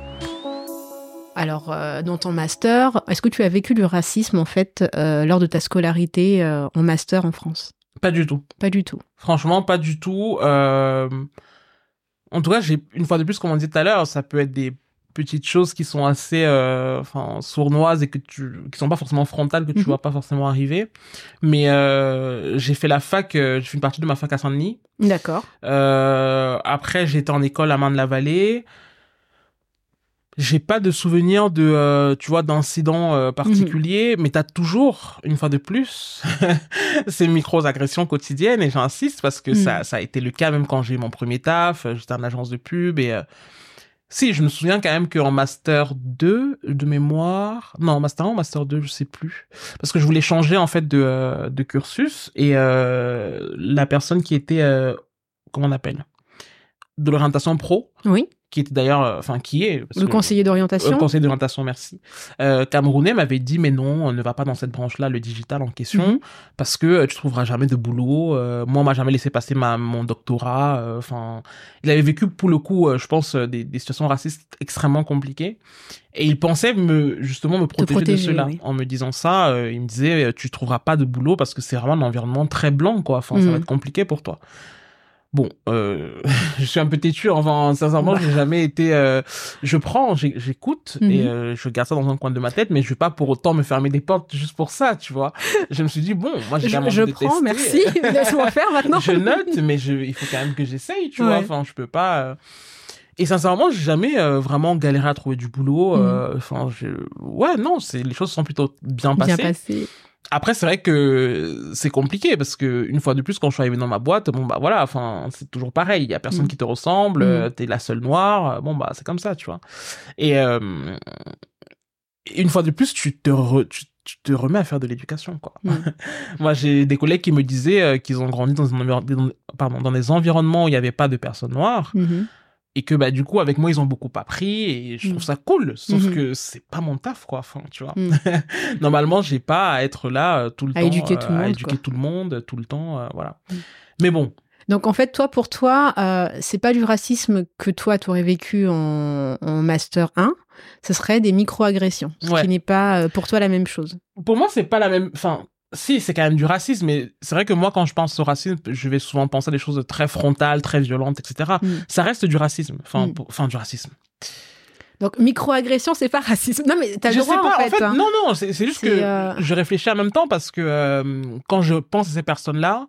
Alors, dans ton master, est-ce que tu as vécu du racisme, en fait, lors de ta scolarité en master en France ? Pas du tout. Pas du tout. Franchement, pas du tout. En tout cas, une fois de plus, comme on disait tout à l'heure, ça peut être des petites choses qui sont assez sournoises et qui sont pas forcément frontales, que tu vois pas forcément arriver. Mais j'ai fait j'ai fait une partie de ma fac à Saint-Denis. D'accord. Après, j'étais en école à Marne-la-Vallée. J'ai pas de souvenir d'incidents particuliers, mais t'as toujours, une fois de plus, ces micro-agressions quotidiennes, et j'insiste parce que ça a été le cas même quand j'ai eu mon premier taf, j'étais en agence de pub, et si, je me souviens quand même qu'en master 2 de mémoire, non, master 1, master 2, je sais plus, parce que je voulais changer en fait de cursus, et la personne qui était, comment on appelle, de l'orientation pro, oui, qui était d'ailleurs, le conseiller d'orientation. Le conseiller d'orientation, merci. Camerounais m'avait dit, mais non, on ne va pas dans cette branche-là, le digital en question, parce que tu trouveras jamais de boulot. Moi, on m'a jamais laissé passer mon doctorat. Il avait vécu, pour le coup, je pense, des situations racistes extrêmement compliquées. Et il pensait justement me protéger de cela. Oui. En me disant ça, il me disait, tu trouveras pas de boulot parce que c'est vraiment un environnement très blanc, quoi. Enfin, ça va être compliqué pour toi. Bon, je suis un peu têtu, enfin, sincèrement, j'ai jamais été, j'écoute, et je garde ça dans un coin de ma tête, mais je vais pas pour autant me fermer des portes juste pour ça, tu vois. Je me suis dit, bon, moi, j'ai quand même envie de tester. Je prends, merci, laisse-moi faire maintenant. Je note, mais il faut quand même que j'essaye, tu vois, enfin, je peux pas, Et sincèrement, j'ai jamais vraiment galéré à trouver du boulot, les choses sont plutôt bien passées. Bien passées. Après, c'est vrai que c'est compliqué parce que une fois de plus, quand je suis arrivé dans ma boîte, c'est toujours pareil. Il y a personne qui te ressemble, t'es la seule noire. C'est comme ça, tu vois. Et une fois de plus, tu tu te remets à faire de l'éducation, quoi. Moi, j'ai des collègues qui me disaient qu'ils ont grandi dans des environnements où il n'y avait pas de personnes noires. Et que, du coup, avec moi, ils ont beaucoup appris et je trouve ça cool. Sauf que c'est pas mon taf, quoi. Enfin, tu vois. Normalement, j'ai pas à être là tout le temps. Éduquer tout le monde. À éduquer tout le monde, tout le temps, voilà. Mais bon. Donc, en fait, pour toi, c'est pas du racisme que toi, tu aurais vécu en Master 1. Ce serait des micro-agressions. Ce qui n'est pas, pour toi, la même chose. Pour moi, c'est pas la même... Enfin, si, c'est quand même du racisme, mais c'est vrai que moi, quand je pense au racisme, je vais souvent penser à des choses très frontales, très violentes, etc. Ça reste du racisme. Enfin, du racisme. Donc, micro-agression, c'est pas racisme. Non, mais t'as le droit, en fait. Hein. Non, c'est juste que je réfléchis en même temps parce que quand je pense à ces personnes-là,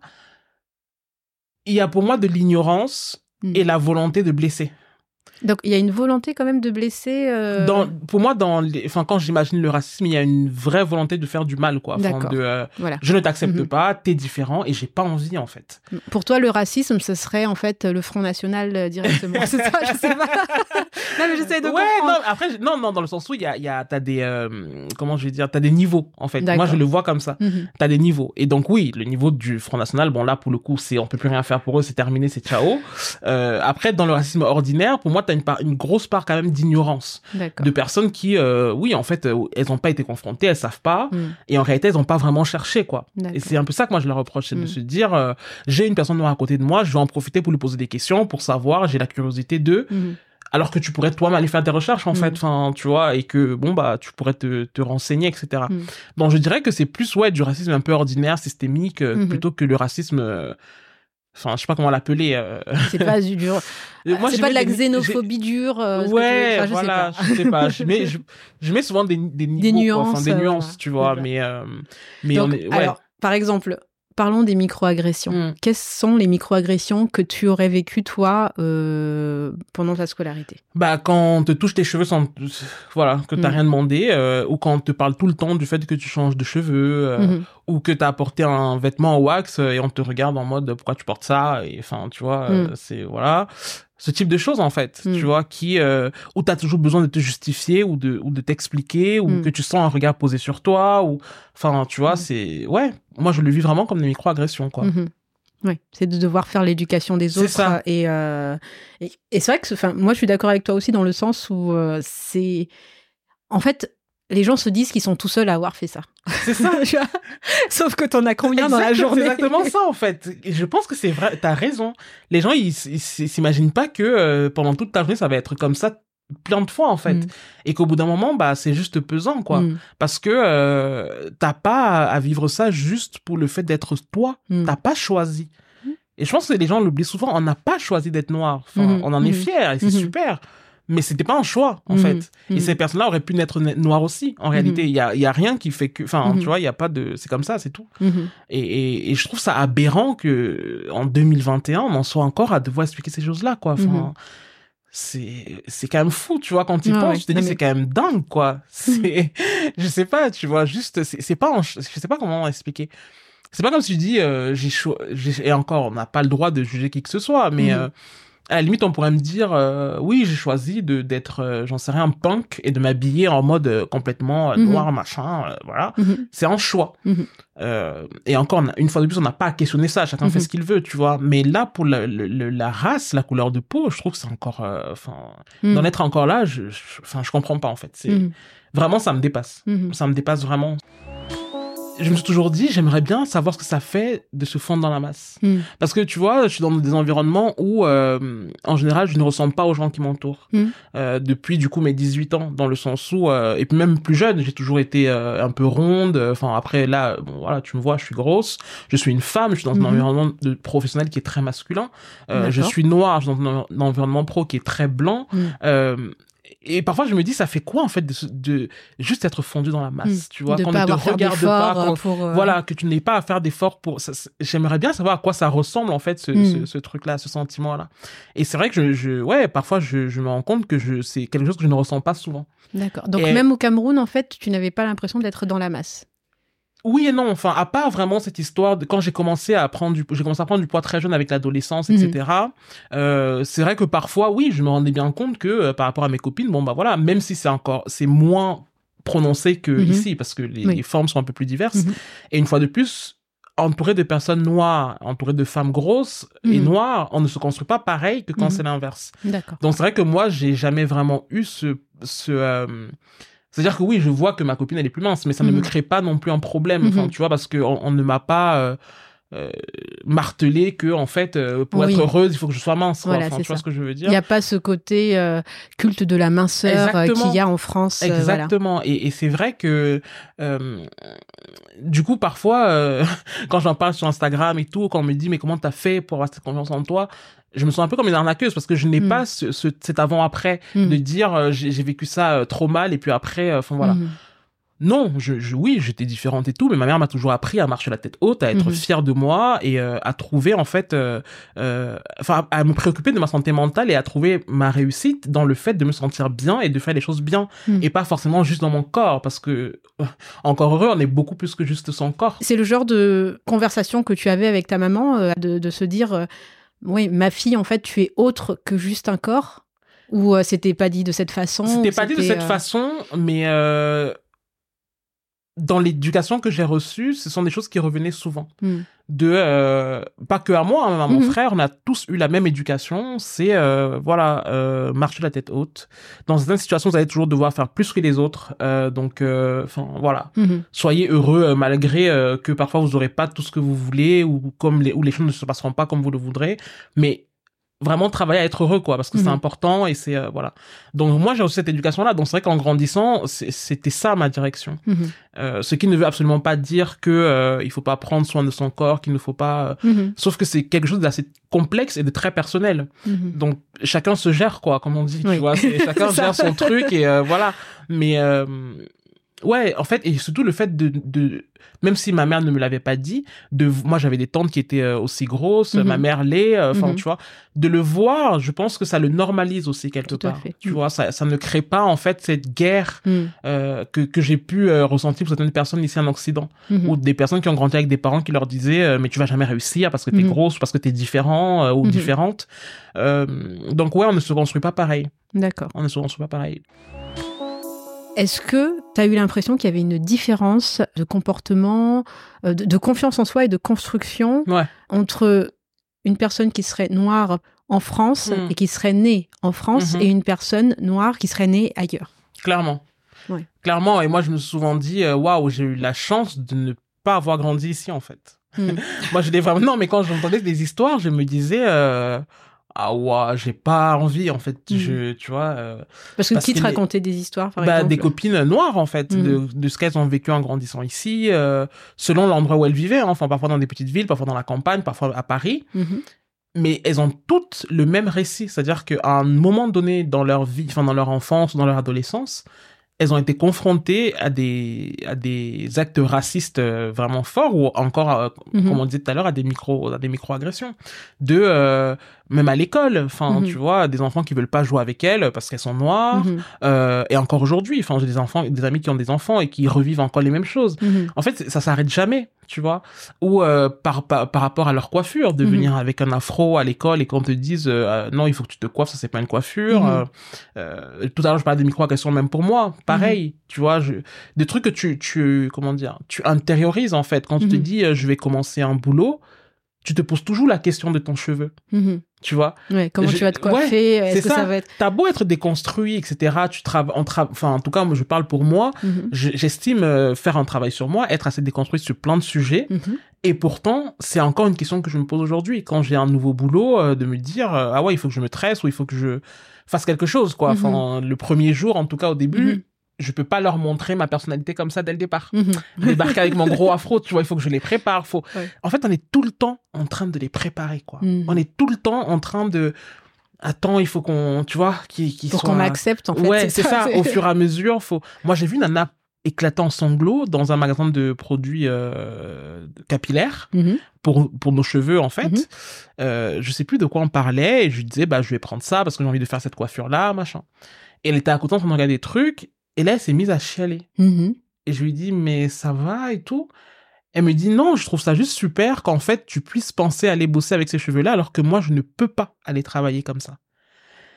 il y a pour moi de l'ignorance et la volonté de blesser. Donc, il y a une volonté quand même de blesser... Pour moi, quand j'imagine le racisme, il y a une vraie volonté de faire du mal, quoi. D'accord. Voilà. Je ne t'accepte pas, t'es différent et j'ai pas envie, en fait. Pour toi, le racisme, ce serait, en fait, le Front National directement. C'est ça, je sais pas. Non, mais j'essaie de comprendre. Non, dans le sens où t'as des... comment je vais dire? T'as des niveaux, en fait. D'accord. Moi, je le vois comme ça. T'as des niveaux. Et donc, oui, le niveau du Front National, bon, là, pour le coup, on peut plus rien faire pour eux, c'est terminé, c'est ciao. Après, dans le racisme ordinaire, pour moi, t'as une grosse part quand même d'ignorance. D'accord. De personnes qui, oui, en fait, elles n'ont pas été confrontées, elles savent pas, et en réalité, elles n'ont pas vraiment cherché, quoi. D'accord. Et c'est un peu ça que moi je leur reproche, c'est de se dire, j'ai une personne noire à côté de moi, je vais en profiter pour lui poser des questions, pour savoir, j'ai la curiosité d'eux, alors que tu pourrais toi-même aller faire des recherches, en fait, enfin, tu vois, et que, tu pourrais te renseigner, etc. Donc, je dirais que c'est plus, du racisme un peu ordinaire, systémique, plutôt que le racisme... Enfin, je sais pas comment l'appeler. C'est pas du dur. Moi, c'est pas de la xénophobie dure. Je sais pas. Je mets souvent des niveaux, des nuances, des nuances, tu vois. D'accord. Mais donc, on est. Alors, par exemple, parlons des micro-agressions. Quelles sont les micro-agressions que tu aurais vécues, toi, pendant ta scolarité? Quand on te touche tes cheveux que t'as rien demandé, ou quand on te parle tout le temps du fait que tu changes de cheveux, ou que t'as apporté un vêtement en wax et on te regarde en mode pourquoi tu portes ça, et enfin, tu vois, c'est, voilà. Ce type de choses, en fait, tu vois, où t'as toujours besoin de te justifier ou de t'expliquer, ou que tu sens un regard posé sur toi, ou, enfin, tu vois, c'est, moi, je le vis vraiment comme des micro-agressions, quoi. Oui, c'est de devoir faire l'éducation des autres. C'est ça. Et c'est vrai que, moi, je suis d'accord avec toi aussi dans le sens où c'est... En fait, les gens se disent qu'ils sont tout seuls à avoir fait ça. C'est ça. Sauf que t'en as combien dans la journée? C'est exactement ça, en fait. Et je pense que c'est vrai, t'as raison. Les gens, ils s'imaginent pas que pendant toute ta journée, ça va être comme ça plein de fois, en fait. Et qu'au bout d'un moment, c'est juste pesant, quoi. Parce que t'as pas à vivre ça juste pour le fait d'être toi. T'as pas choisi. Et je pense que les gens l'oublient souvent. On n'a pas choisi d'être noir. Enfin, on en est fiers et c'est super. Mais c'était pas un choix, en fait. Et ces personnes-là auraient pu naître noires aussi. En réalité, il y a rien qui fait que, enfin, tu vois, il y a pas de, c'est comme ça, c'est tout. Et je trouve ça aberrant que, en 2021, on en soit encore à devoir expliquer ces choses-là, quoi. Enfin, c'est quand même fou, tu vois, quand tu y penses, tu te dis, c'est quand même dingue, quoi. C'est, je sais pas, tu vois, juste, c'est pas, je sais pas comment expliquer. C'est pas comme si tu dis, et encore, on n'a pas le droit de juger qui que ce soit, mais, à la limite, on pourrait me dire, oui, j'ai choisi d'être, j'en sais rien, punk et de m'habiller en mode complètement noir, machin, voilà. C'est un choix. Et encore, une fois de plus, on n'a pas à questionner ça. Chacun fait ce qu'il veut, tu vois. Mais là, pour la race, la couleur de peau, je trouve que c'est encore, d'en être encore là, je comprends pas, en fait. C'est, vraiment, ça me dépasse. Ça me dépasse vraiment. Je me suis toujours dit, j'aimerais bien savoir ce que ça fait de se fondre dans la masse. Parce que, tu vois, je suis dans des environnements où, en général, je ne ressemble pas aux gens qui m'entourent. Depuis, du coup, mes 18 ans, dans le sens où, et puis même plus jeune, j'ai toujours été un peu ronde. Enfin, après, là, bon, voilà, tu me vois, je suis grosse. Je suis une femme, je suis dans un environnement professionnel qui est très masculin. Je suis noire, je suis dans un environnement pro qui est très blanc. Et parfois, je me dis, ça fait quoi, en fait, de juste être fondu dans la masse, tu vois, de qu'on pas ne te regarde pas, voilà, que tu n'aies pas à faire d'efforts pour, j'aimerais bien savoir à quoi ça ressemble, en fait, ce truc-là, ce sentiment-là. Et c'est vrai que parfois, je me rends compte que c'est quelque chose que je ne ressens pas souvent. D'accord. Donc, même au Cameroun, en fait, tu n'avais pas l'impression d'être dans la masse. Oui et non, enfin, à part vraiment cette histoire de quand j'ai commencé à prendre du poids très jeune avec l'adolescence, etc. C'est vrai que parfois, oui, je me rendais bien compte que par rapport à mes copines, bon, bah voilà, même si c'est moins prononcé que ici, parce que les formes sont un peu plus diverses. Et une fois de plus, entouré de personnes noires, entouré de femmes grosses et noires, on ne se construit pas pareil que quand c'est l'inverse. D'accord. Donc c'est vrai que moi, j'ai jamais vraiment eu c'est-à-dire que oui, je vois que ma copine, elle est plus mince, mais ça ne me crée pas non plus un problème, enfin, tu vois, parce que on ne m'a pas martelé que, en fait, pour être heureuse, il faut que je sois mince, quoi. Voilà, enfin, tu vois ce que je veux dire? Il n'y a pas ce côté culte de la minceur qu'il y a en France. Exactement. Voilà. Et c'est vrai que, du coup, parfois, quand j'en parle sur Instagram et tout, quand on me dit, mais comment t'as fait pour avoir cette confiance en toi? Je me sens un peu comme une arnaqueuse parce que je n'ai pas cet avant-après de dire, j'ai vécu ça trop mal et puis après, enfin voilà. Non, oui, j'étais différente et tout, mais ma mère m'a toujours appris à marcher la tête haute, à être fière de moi et à trouver en fait, enfin, à me préoccuper de ma santé mentale et à trouver ma réussite dans le fait de me sentir bien et de faire les choses bien et pas forcément juste dans mon corps, parce que encore heureux, on est beaucoup plus que juste son corps. C'est le genre de conversation que tu avais avec ta maman, de se dire, oui, ma fille, en fait, tu es autre que juste un corps, ou c'était pas dit de cette façon? C'était pas dit de cette façon, mais dans l'éducation que j'ai reçue, ce sont des choses qui revenaient souvent. Pas que à moi, à mon frère, on a tous eu la même éducation. C'est, marcher la tête haute. Dans certaines situations, vous allez toujours devoir faire plus que les autres. Donc, voilà. Soyez heureux malgré que parfois vous aurez pas tout ce que vous voulez ou les choses ne se passeront pas comme vous le voudrez. Mais vraiment travailler à être heureux, quoi, parce que c'est important et c'est voilà. Donc moi j'ai aussi cette éducation là, donc c'est vrai qu'en grandissant c'était ça ma direction. Ce qui ne veut absolument pas dire que il faut pas prendre soin de son corps, qu'il ne faut pas sauf que c'est quelque chose d'assez complexe et de très personnel. Donc chacun se gère, quoi, comme on dit, tu vois, chacun gère son truc et voilà. Mais ouais, en fait, et surtout le fait de même si ma mère ne me l'avait pas dit, moi j'avais des tantes qui étaient aussi grosses, ma mère l'est, tu vois, de le voir, je pense que ça le normalise aussi quelque part. Tu vois, ça ne crée pas en fait cette guerre que j'ai pu ressentir pour certaines personnes ici en Occident, ou des personnes qui ont grandi avec des parents qui leur disaient mais tu vas jamais réussir parce que t'es grosse ou parce que t'es différent ou différente. Donc ouais, on ne se construit pas pareil. D'accord. On ne se construit pas pareil. Est-ce que tu as eu l'impression qu'il y avait une différence de comportement, de confiance en soi et de construction entre une personne qui serait noire en France et qui serait née en France et une personne noire qui serait née ailleurs? Clairement. Ouais. Clairement, et moi je me suis souvent dit, waouh, j'ai eu la chance de ne pas avoir grandi ici en fait. Moi je l'ai vraiment... Non, mais quand j'entendais des histoires, je me disais... ah ouais, j'ai pas envie en fait, tu vois. Parce que qui te racontait des histoires, par exemple? Des copines noires en fait, de ce qu'elles ont vécu en grandissant ici, selon l'endroit où elles vivaient, hein, enfin parfois dans des petites villes, parfois dans la campagne, parfois à Paris. Mais elles ont toutes le même récit, c'est-à-dire qu'à un moment donné dans leur vie, enfin dans leur enfance ou dans leur adolescence, elles ont été confrontées à des actes racistes vraiment forts, ou encore, comme on disait tout à l'heure, à des micro-agressions. Même à l'école, enfin, tu vois, des enfants qui veulent pas jouer avec elles parce qu'elles sont noires. Et encore aujourd'hui, enfin, j'ai des amis qui ont des enfants et qui revivent encore les mêmes choses. En fait, ça s'arrête jamais, tu vois. Ou par rapport à leur coiffure, de venir avec un afro à l'école et qu'on te dise non, il faut que tu te coiffes, ça c'est pas une coiffure. Tout à l'heure, je parlais des micro-agressions même pour moi. Pareil, tu vois, des trucs que tu intériorises en fait. Quand tu te dis je vais commencer un boulot, tu te poses toujours la question de ton cheveu. Tu vois? Ouais, comment tu vas te coiffer? Est-ce que ça va être... T'as beau être déconstruit, etc. Enfin, en tout cas, moi, je parle pour moi. J'estime faire un travail sur moi, être assez déconstruit sur plein de sujets. Et pourtant, c'est encore une question que je me pose aujourd'hui. Quand j'ai un nouveau boulot, de me dire, ah ouais, il faut que je me tresse ou il faut que je fasse quelque chose, quoi. Enfin, le premier jour, en tout cas, au début, je peux pas leur montrer ma personnalité comme ça dès le départ. Débarquer avec mon gros afro, tu vois, il faut que je les prépare. En fait, on est tout le temps en train de les préparer, quoi. On est tout le temps en train de... Attends, il faut qu'on, tu vois, pour qu'on m'accepte, en fait. Ouais, c'est ça. Au fur et à mesure, Moi, j'ai vu Nana éclater en sanglots dans un magasin de produits capillaires pour nos cheveux, en fait. Je sais plus de quoi on parlait et je lui disais, je vais prendre ça parce que j'ai envie de faire cette coiffure-là, machin. Et elle était à côté en train de regarder des trucs. Et là, elle s'est mise à chialer. Et je lui dis, mais ça va et tout? Elle me dit, non, je trouve ça juste super qu'en fait, tu puisses penser à aller bosser avec ces cheveux-là, alors que moi, je ne peux pas aller travailler comme ça.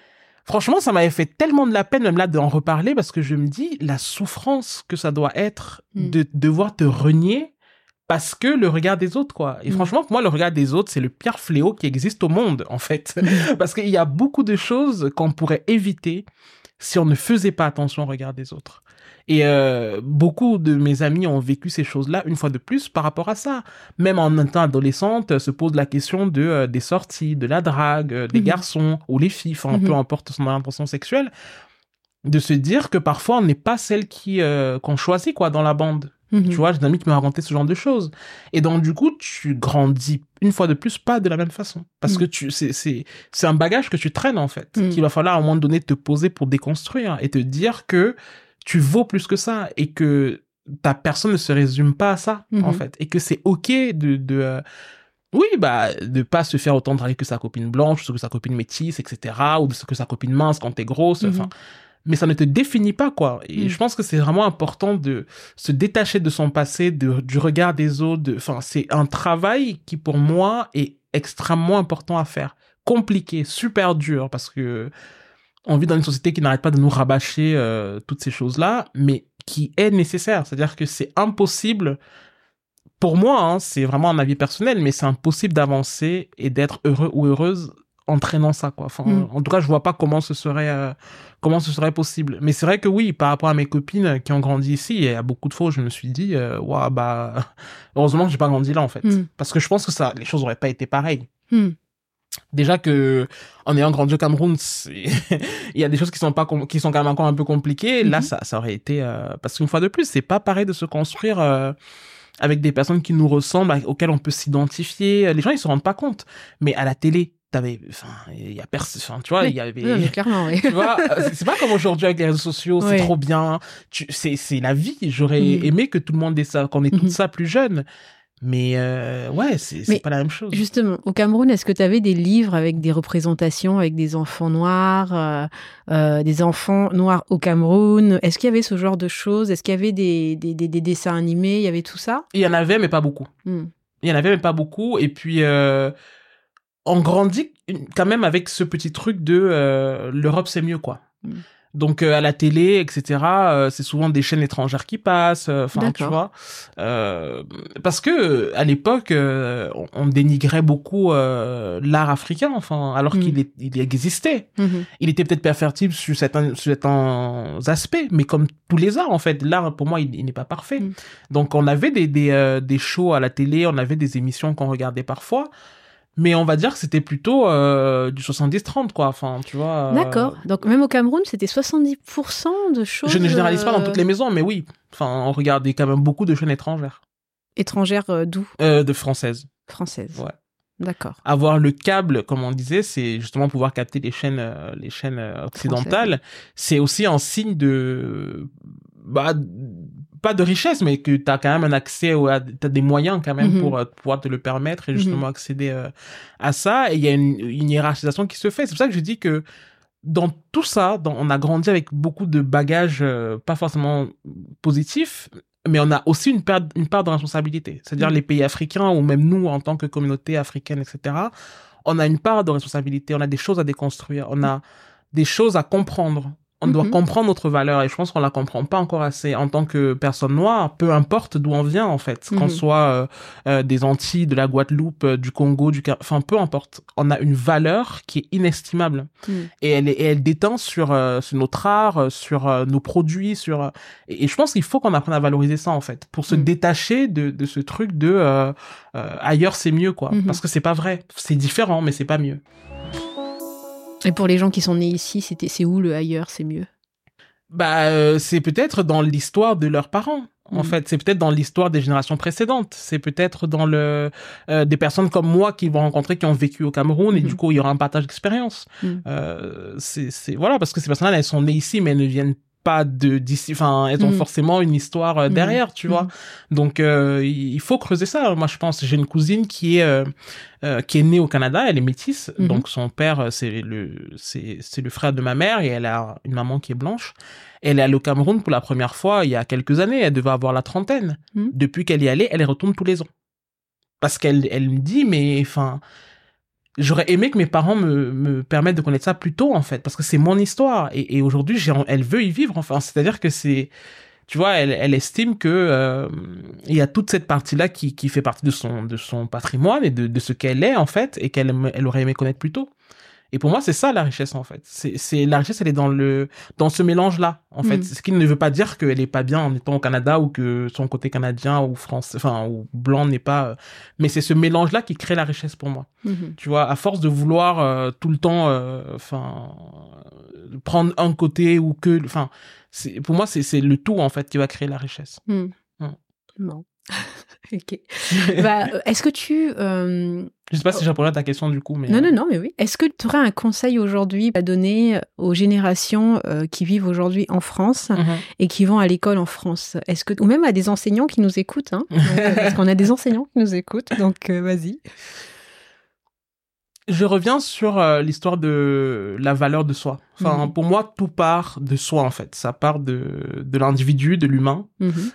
franchement, ça m'avait fait tellement de la peine, même là, d'en reparler, parce que je me dis, la souffrance que ça doit être de devoir te renier parce que le regard des autres, quoi. Et franchement, pour moi, le regard des autres, c'est le pire fléau qui existe au monde, en fait. Parce qu'il y a beaucoup de choses qu'on pourrait éviter si on ne faisait pas attention au regard des autres. Et beaucoup de mes amis ont vécu ces choses-là, une fois de plus, par rapport à ça. Même en étant adolescente, se pose la question des sorties, de la drague, des garçons ou les filles, enfin, peu importe son orientation sexuelle, de se dire que parfois, on n'est pas celle qu'on choisit, quoi, dans la bande. Tu vois, j'ai des amis qui m'ont raconté ce genre de choses. Et donc, du coup, tu grandis, une fois de plus, pas de la même façon. Parce que c'est un bagage que tu traînes, en fait, qu'il va falloir, à un moment donné, te poser pour déconstruire et te dire que tu vaux plus que ça et que ta personne ne se résume pas à ça, en fait. Et que c'est OK de pas se faire autant draguer que sa copine blanche, que sa copine métisse, etc., ou que sa copine mince quand t'es grosse, enfin. Mais ça ne te définit pas, quoi. Et je pense que c'est vraiment important de se détacher de son passé, du regard des autres. Enfin, c'est un travail qui, pour moi, est extrêmement important à faire. Compliqué, super dur, parce que on vit dans une société qui n'arrête pas de nous rabâcher toutes ces choses-là, mais qui est nécessaire. C'est-à-dire que c'est impossible, pour moi, hein, c'est vraiment un avis personnel, mais c'est impossible d'avancer et d'être heureux ou heureuse en traînant ça, quoi. Enfin, en tout cas, je vois pas comment ce serait possible. Mais c'est vrai que oui, par rapport à mes copines qui ont grandi ici, il y a beaucoup de fois où je me suis dit, heureusement que j'ai pas grandi là, en fait. Parce que je pense que les choses auraient pas été pareilles. Déjà que, en ayant grandi au Cameroun, il y a des choses qui sont quand même encore un peu compliquées. Là, ça aurait été, parce qu'une fois de plus, c'est pas pareil de se construire, avec des personnes qui nous ressemblent, auxquelles on peut s'identifier. Les gens, ils se rendent pas compte. Mais à la télé, il y a personne, enfin, tu vois, il y avait, clairement, oui. Tu vois, c'est pas comme aujourd'hui avec les réseaux sociaux, c'est trop bien. C'est la vie. J'aurais aimé que tout le monde ait ça, qu'on ait tout ça plus jeune. Mais c'est pas la même chose. Justement, au Cameroun, est-ce que tu avais des livres avec des représentations avec des enfants noirs, des enfants noirs au Cameroun? Est-ce qu'il y avait ce genre de choses? Est-ce qu'il y avait des dessins animés? Il y avait tout ça? Il y en avait, mais pas beaucoup. Il y en avait, mais pas beaucoup. Et puis, on grandit quand même avec ce petit truc de l'Europe, c'est mieux, quoi. Donc à la télé, etc., c'est souvent des chaînes étrangères qui passent, tu vois, parce que à l'époque, on dénigrait beaucoup l'art africain, enfin, alors qu'il existait. Il était peut-être perfectible sur certains aspects, mais comme tous les arts, en fait, l'art pour moi, il n'est pas parfait. Donc on avait des shows à la télé, on avait des émissions qu'on regardait parfois. Mais on va dire que c'était plutôt du 70-30, quoi. Enfin, tu vois. D'accord. Donc, même au Cameroun, c'était 70% de choses... Je ne généralise pas dans toutes les maisons, mais oui. Enfin, on regardait quand même beaucoup de chaînes étrangères. Étrangères d'où? De françaises. Françaises. Ouais. D'accord. Avoir le câble, comme on disait, c'est justement pouvoir capter les chaînes occidentales. Françaises. C'est aussi un signe de... pas de richesse, mais que t'as quand même un accès, t'as des moyens quand même pour pouvoir te le permettre et justement accéder à ça. Et il y a une hiérarchisation qui se fait. C'est pour ça que je dis que dans tout ça, on a grandi avec beaucoup de bagages pas forcément positifs, mais on a aussi une part de responsabilité. C'est-à-dire les pays africains ou même nous en tant que communauté africaine, etc., on a une part de responsabilité, on a des choses à déconstruire, on a des choses à comprendre. On doit comprendre notre valeur et je pense qu'on la comprend pas encore assez en tant que personne noire, peu importe d'où on vient en fait, qu'on soit des Antilles, de la Guadeloupe, du Congo, enfin peu importe, on a une valeur qui est inestimable et elle déteint sur notre art, sur nos produits, et je pense qu'il faut qu'on apprenne à valoriser ça en fait pour se détacher de ce truc de ailleurs c'est mieux quoi, parce que c'est pas vrai, c'est différent mais c'est pas mieux. Et pour les gens qui sont nés ici, c'est où le ailleurs, c'est mieux? C'est peut-être dans l'histoire de leurs parents. En fait, c'est peut-être dans l'histoire des générations précédentes. C'est peut-être dans des personnes comme moi qui vont rencontrer, qui ont vécu au Cameroun et du coup, il y aura un partage d'expérience. Voilà, parce que ces personnes-là, elles sont nées ici, mais elles ne viennent pas d'ici, enfin, elles ont forcément une histoire derrière, tu vois. Donc, il faut creuser ça. Moi, je pense, j'ai une cousine qui est née au Canada, elle est métisse, donc son père, c'est le frère de ma mère et elle a une maman qui est blanche. Elle est allée au Cameroun pour la première fois il y a quelques années, elle devait avoir la trentaine. Depuis qu'elle y est allée, elle y retourne tous les ans. Parce qu'elle me dit, mais enfin, j'aurais aimé que mes parents me permettent de connaître ça plus tôt, en fait, parce que c'est mon histoire. Et aujourd'hui, elle veut y vivre, enfin. C'est-à-dire que tu vois, elle estime que il y a toute cette partie-là qui fait partie de son patrimoine et de ce qu'elle est, en fait, et elle aurait aimé connaître plus tôt. Et pour moi, c'est ça la richesse, en fait. La richesse, elle est dans ce mélange-là, en fait. Ce qui ne veut pas dire qu'elle est pas bien en étant au Canada ou que son côté canadien ou français, enfin, ou blanc n'est pas, mais c'est ce mélange-là qui crée la richesse pour moi. Tu vois, à force de vouloir tout le temps, prendre un côté ou que, enfin, pour moi, c'est le tout, en fait, qui va créer la richesse. Bon. Ok. Est-ce que tu... Je sais pas si j'ai répondu à ta question du coup, mais... Non, mais oui. Est-ce que tu aurais un conseil aujourd'hui à donner aux générations qui vivent aujourd'hui en France et qui vont à l'école en France? Ou même à des enseignants qui nous écoutent, hein, parce qu'on a des enseignants qui nous écoutent, donc vas-y. Je reviens sur l'histoire de la valeur de soi. Enfin, pour moi, tout part de soi, en fait. Ça part de l'individu, de l'humain.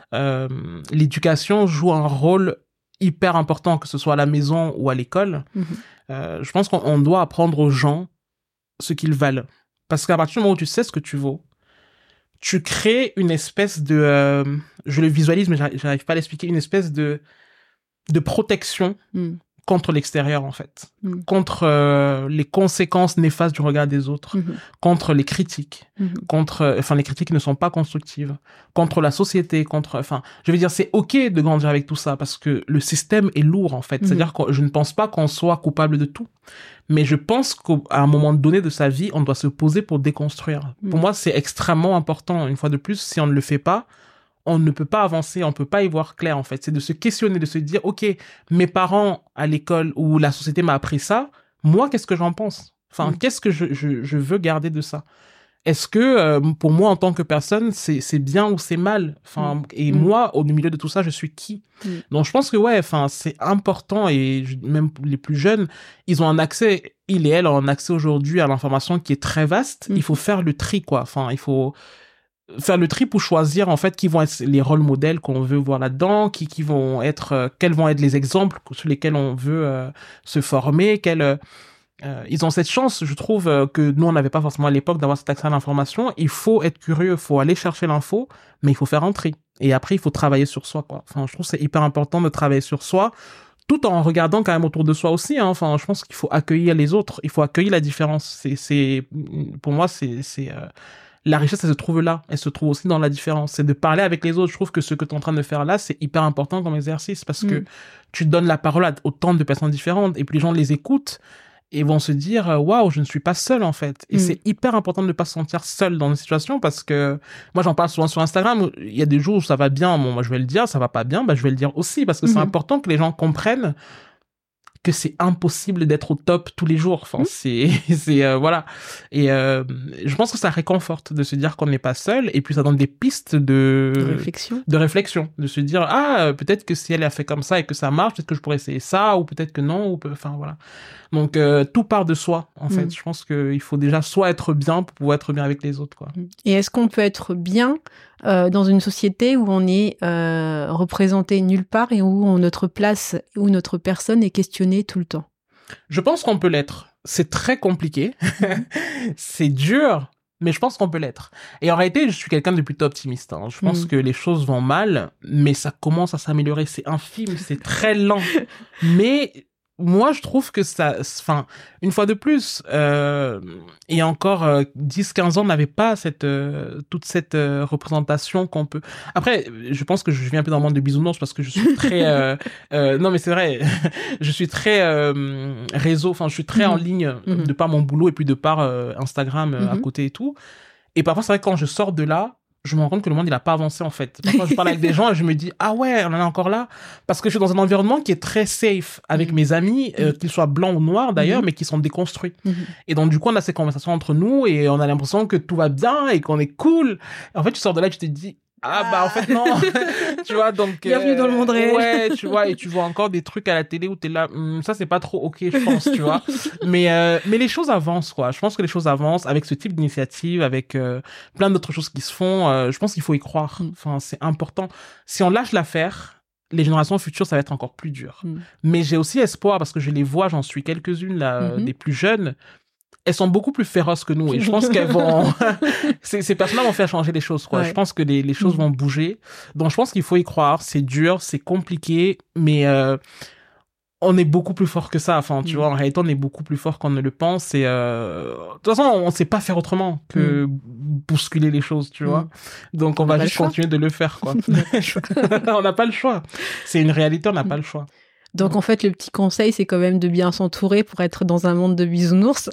L'éducation joue un rôle hyper important, que ce soit à la maison ou à l'école. Je pense qu'on doit apprendre aux gens ce qu'ils valent. Parce qu'à partir du moment où tu sais ce que tu vaux, tu crées une espèce de... je le visualise, mais j'arrive pas à l'expliquer. Une espèce de protection contre l'extérieur, en fait. Contre les conséquences néfastes du regard des autres. Contre les critiques. Enfin, les critiques qui ne sont pas constructives. Contre la société. Je veux dire, c'est OK de grandir avec tout ça parce que le système est lourd, en fait. C'est-à-dire que je ne pense pas qu'on soit coupable de tout. Mais je pense qu'à un moment donné de sa vie, on doit se poser pour déconstruire. Pour moi, c'est extrêmement important. Une fois de plus, si on ne le fait pas, on ne peut pas avancer, on peut pas y voir clair, en fait. C'est de se questionner, de se dire, OK, mes parents à l'école ou la société m'a appris ça, moi, qu'est-ce que j'en pense? Enfin, qu'est-ce que je veux garder de ça? Est-ce que, pour moi, en tant que personne, c'est bien ou c'est mal? Enfin, et moi, au milieu de tout ça, je suis qui? Donc, je pense que, ouais, enfin, c'est important et même les plus jeunes, ils ont un accès, ils et elles ont un accès aujourd'hui à l'information qui est très vaste. Il faut faire le tri, quoi. Enfin, il faut faire le tri pour choisir en fait qui vont être les rôles modèles qu'on veut voir là-dedans, qui vont être quels vont être les exemples sur lesquels on veut se former, ils ont cette chance, je trouve, que nous on n'avait pas forcément à l'époque d'avoir cet accès à l'information. Il faut être curieux, il faut aller chercher l'info, mais il faut faire un tri. Et après il faut travailler sur soi, quoi. Enfin, je trouve que c'est hyper important de travailler sur soi, tout en regardant quand même autour de soi aussi, hein. Enfin, je pense qu'il faut accueillir les autres, il faut accueillir la différence. Pour moi, la richesse, elle se trouve là. Elle se trouve aussi dans la différence. C'est de parler avec les autres. Je trouve que ce que tu es en train de faire là, c'est hyper important comme exercice parce que tu donnes la parole à autant de personnes différentes et puis les gens les écoutent et vont se dire waouh, je ne suis pas seul en fait. Et c'est hyper important de ne pas se sentir seul dans une situation parce que moi j'en parle souvent sur Instagram. Il y a des jours où ça va bien, bon, moi je vais le dire, ça va pas bien, je vais le dire aussi parce que c'est important que les gens comprennent que c'est impossible d'être au top tous les jours. Enfin, voilà. Et je pense que ça réconforte de se dire qu'on n'est pas seul. Et puis ça donne des pistes de réflexion, de se dire peut-être que si elle a fait comme ça et que ça marche, peut-être que je pourrais essayer ça, ou peut-être que non, enfin voilà. Donc tout part de soi en fait. Je pense qu'il faut déjà soit être bien pour pouvoir être bien avec les autres, quoi. Et est-ce qu'on peut être bien dans une société où on est représenté nulle part et où notre place, où notre personne est questionnée tout le temps? Je pense qu'on peut l'être. C'est très compliqué. C'est dur, mais je pense qu'on peut l'être. Et en réalité, je suis quelqu'un de plutôt optimiste, hein. Je pense que les choses vont mal, mais ça commence à s'améliorer. C'est infime, c'est très lent. Mais moi, je trouve que ça, enfin, une fois de plus, il y a encore 10-15 ans, on n'avait pas toute cette représentation qu'on peut... Après, je pense que je viens un peu dans le monde de bisounours parce que je suis très... non, mais c'est vrai, je suis très réseau, enfin, je suis très en ligne de par mon boulot et puis de par Instagram à côté et tout. Et parfois, c'est vrai que quand je sors de là, je me rends compte que le monde, il a pas avancé, en fait. Parfois, je parle avec des gens et je me dis, ah ouais, on en est encore là. Parce que je suis dans un environnement qui est très safe avec mes amis, qu'ils soient blancs ou noirs d'ailleurs, mais qui sont déconstruits. Et donc, du coup, on a ces conversations entre nous et on a l'impression que tout va bien et qu'on est cool. Et en fait, tu sors de là et tu te dis, en fait, non. Tu vois, donc. Bienvenue dans le monde réel. Ouais, tu vois, et tu vois encore des trucs à la télé où t'es là, ça, c'est pas trop OK, je pense, tu vois. Mais les choses avancent, quoi. Je pense que les choses avancent avec ce type d'initiative, avec plein d'autres choses qui se font. Je pense qu'il faut y croire. Enfin, c'est important. Si on lâche l'affaire, les générations futures, ça va être encore plus dur. Mais j'ai aussi espoir parce que je les vois, j'en suis quelques-unes là, des plus jeunes. Elles sont beaucoup plus féroces que nous et je pense qu'elles vont... ces personnes-là vont faire changer les choses, quoi. Ouais. Je pense que les choses vont bouger. Donc, je pense qu'il faut y croire. C'est dur, c'est compliqué, mais on est beaucoup plus fort que ça. Enfin, tu vois, en réalité, on est beaucoup plus fort qu'on ne le pense. Et de toute façon, on ne sait pas faire autrement que bousculer les choses, tu vois. Donc, on va juste continuer de le faire, quoi. On n'a pas le choix. C'est une réalité, on n'a pas le choix. Donc, en fait, le petit conseil, c'est quand même de bien s'entourer pour être dans un monde de bisounours.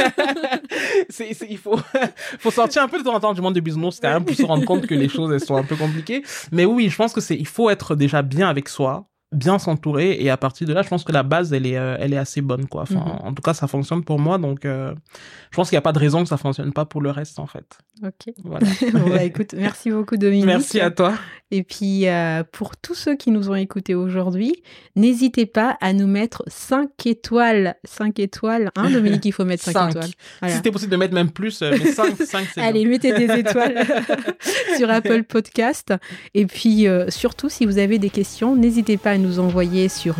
Il faut sortir un peu de temps en temps du monde de bisounours quand même pour se rendre compte que les choses, elles sont un peu compliquées. Mais oui, je pense que il faut être déjà bien avec soi, bien s'entourer, et à partir de là, je pense que la base, elle est assez bonne, quoi. Enfin, en tout cas, ça fonctionne pour moi, donc je pense qu'il n'y a pas de raison que ça fonctionne pas pour le reste, en fait. Ok. Voilà. Bon, bah, écoute, merci beaucoup, Dominique. Merci à toi. Et puis, pour tous ceux qui nous ont écoutés aujourd'hui, n'hésitez pas à nous mettre 5 étoiles. 5 étoiles, hein, Dominique, il faut mettre 5 étoiles. Voilà. Si c'était possible de mettre même plus, mais 5 c'est Allez, bien. mettez des étoiles sur Apple Podcast. Et puis, surtout, si vous avez des questions, n'hésitez pas à nous envoyer sur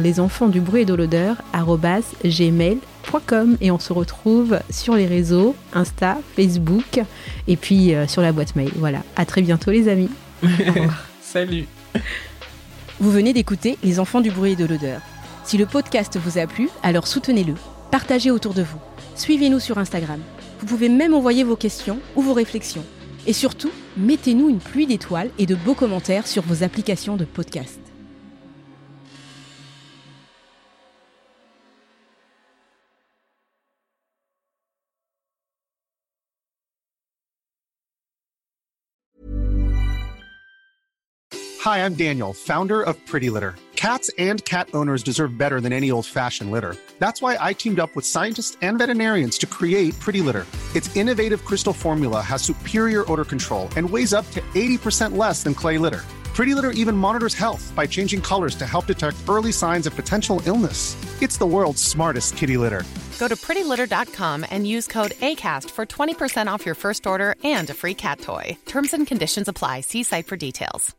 lesenfantsdubruit-et-de-l'odeur@gmail.com et on se retrouve sur les réseaux, Insta, Facebook et puis sur la boîte mail. Voilà, à très bientôt les amis. Au revoir. Salut. Vous venez d'écouter Les Enfants du bruit et de l'odeur. Si le podcast vous a plu, alors soutenez-le. Partagez autour de vous. Suivez-nous sur Instagram. Vous pouvez même envoyer vos questions ou vos réflexions. Et surtout, mettez-nous une pluie d'étoiles et de beaux commentaires sur vos applications de podcast. Hi, I'm Daniel, founder of Pretty Litter. Cats and cat owners deserve better than any old-fashioned litter. That's why I teamed up with scientists and veterinarians to create Pretty Litter. Its innovative crystal formula has superior odor control and weighs up to 80% less than clay litter. Pretty Litter even monitors health by changing colors to help detect early signs of potential illness. It's the world's smartest kitty litter. Go to prettylitter.com and use code ACAST for 20% off your first order and a free cat toy. Terms and conditions apply. See site for details.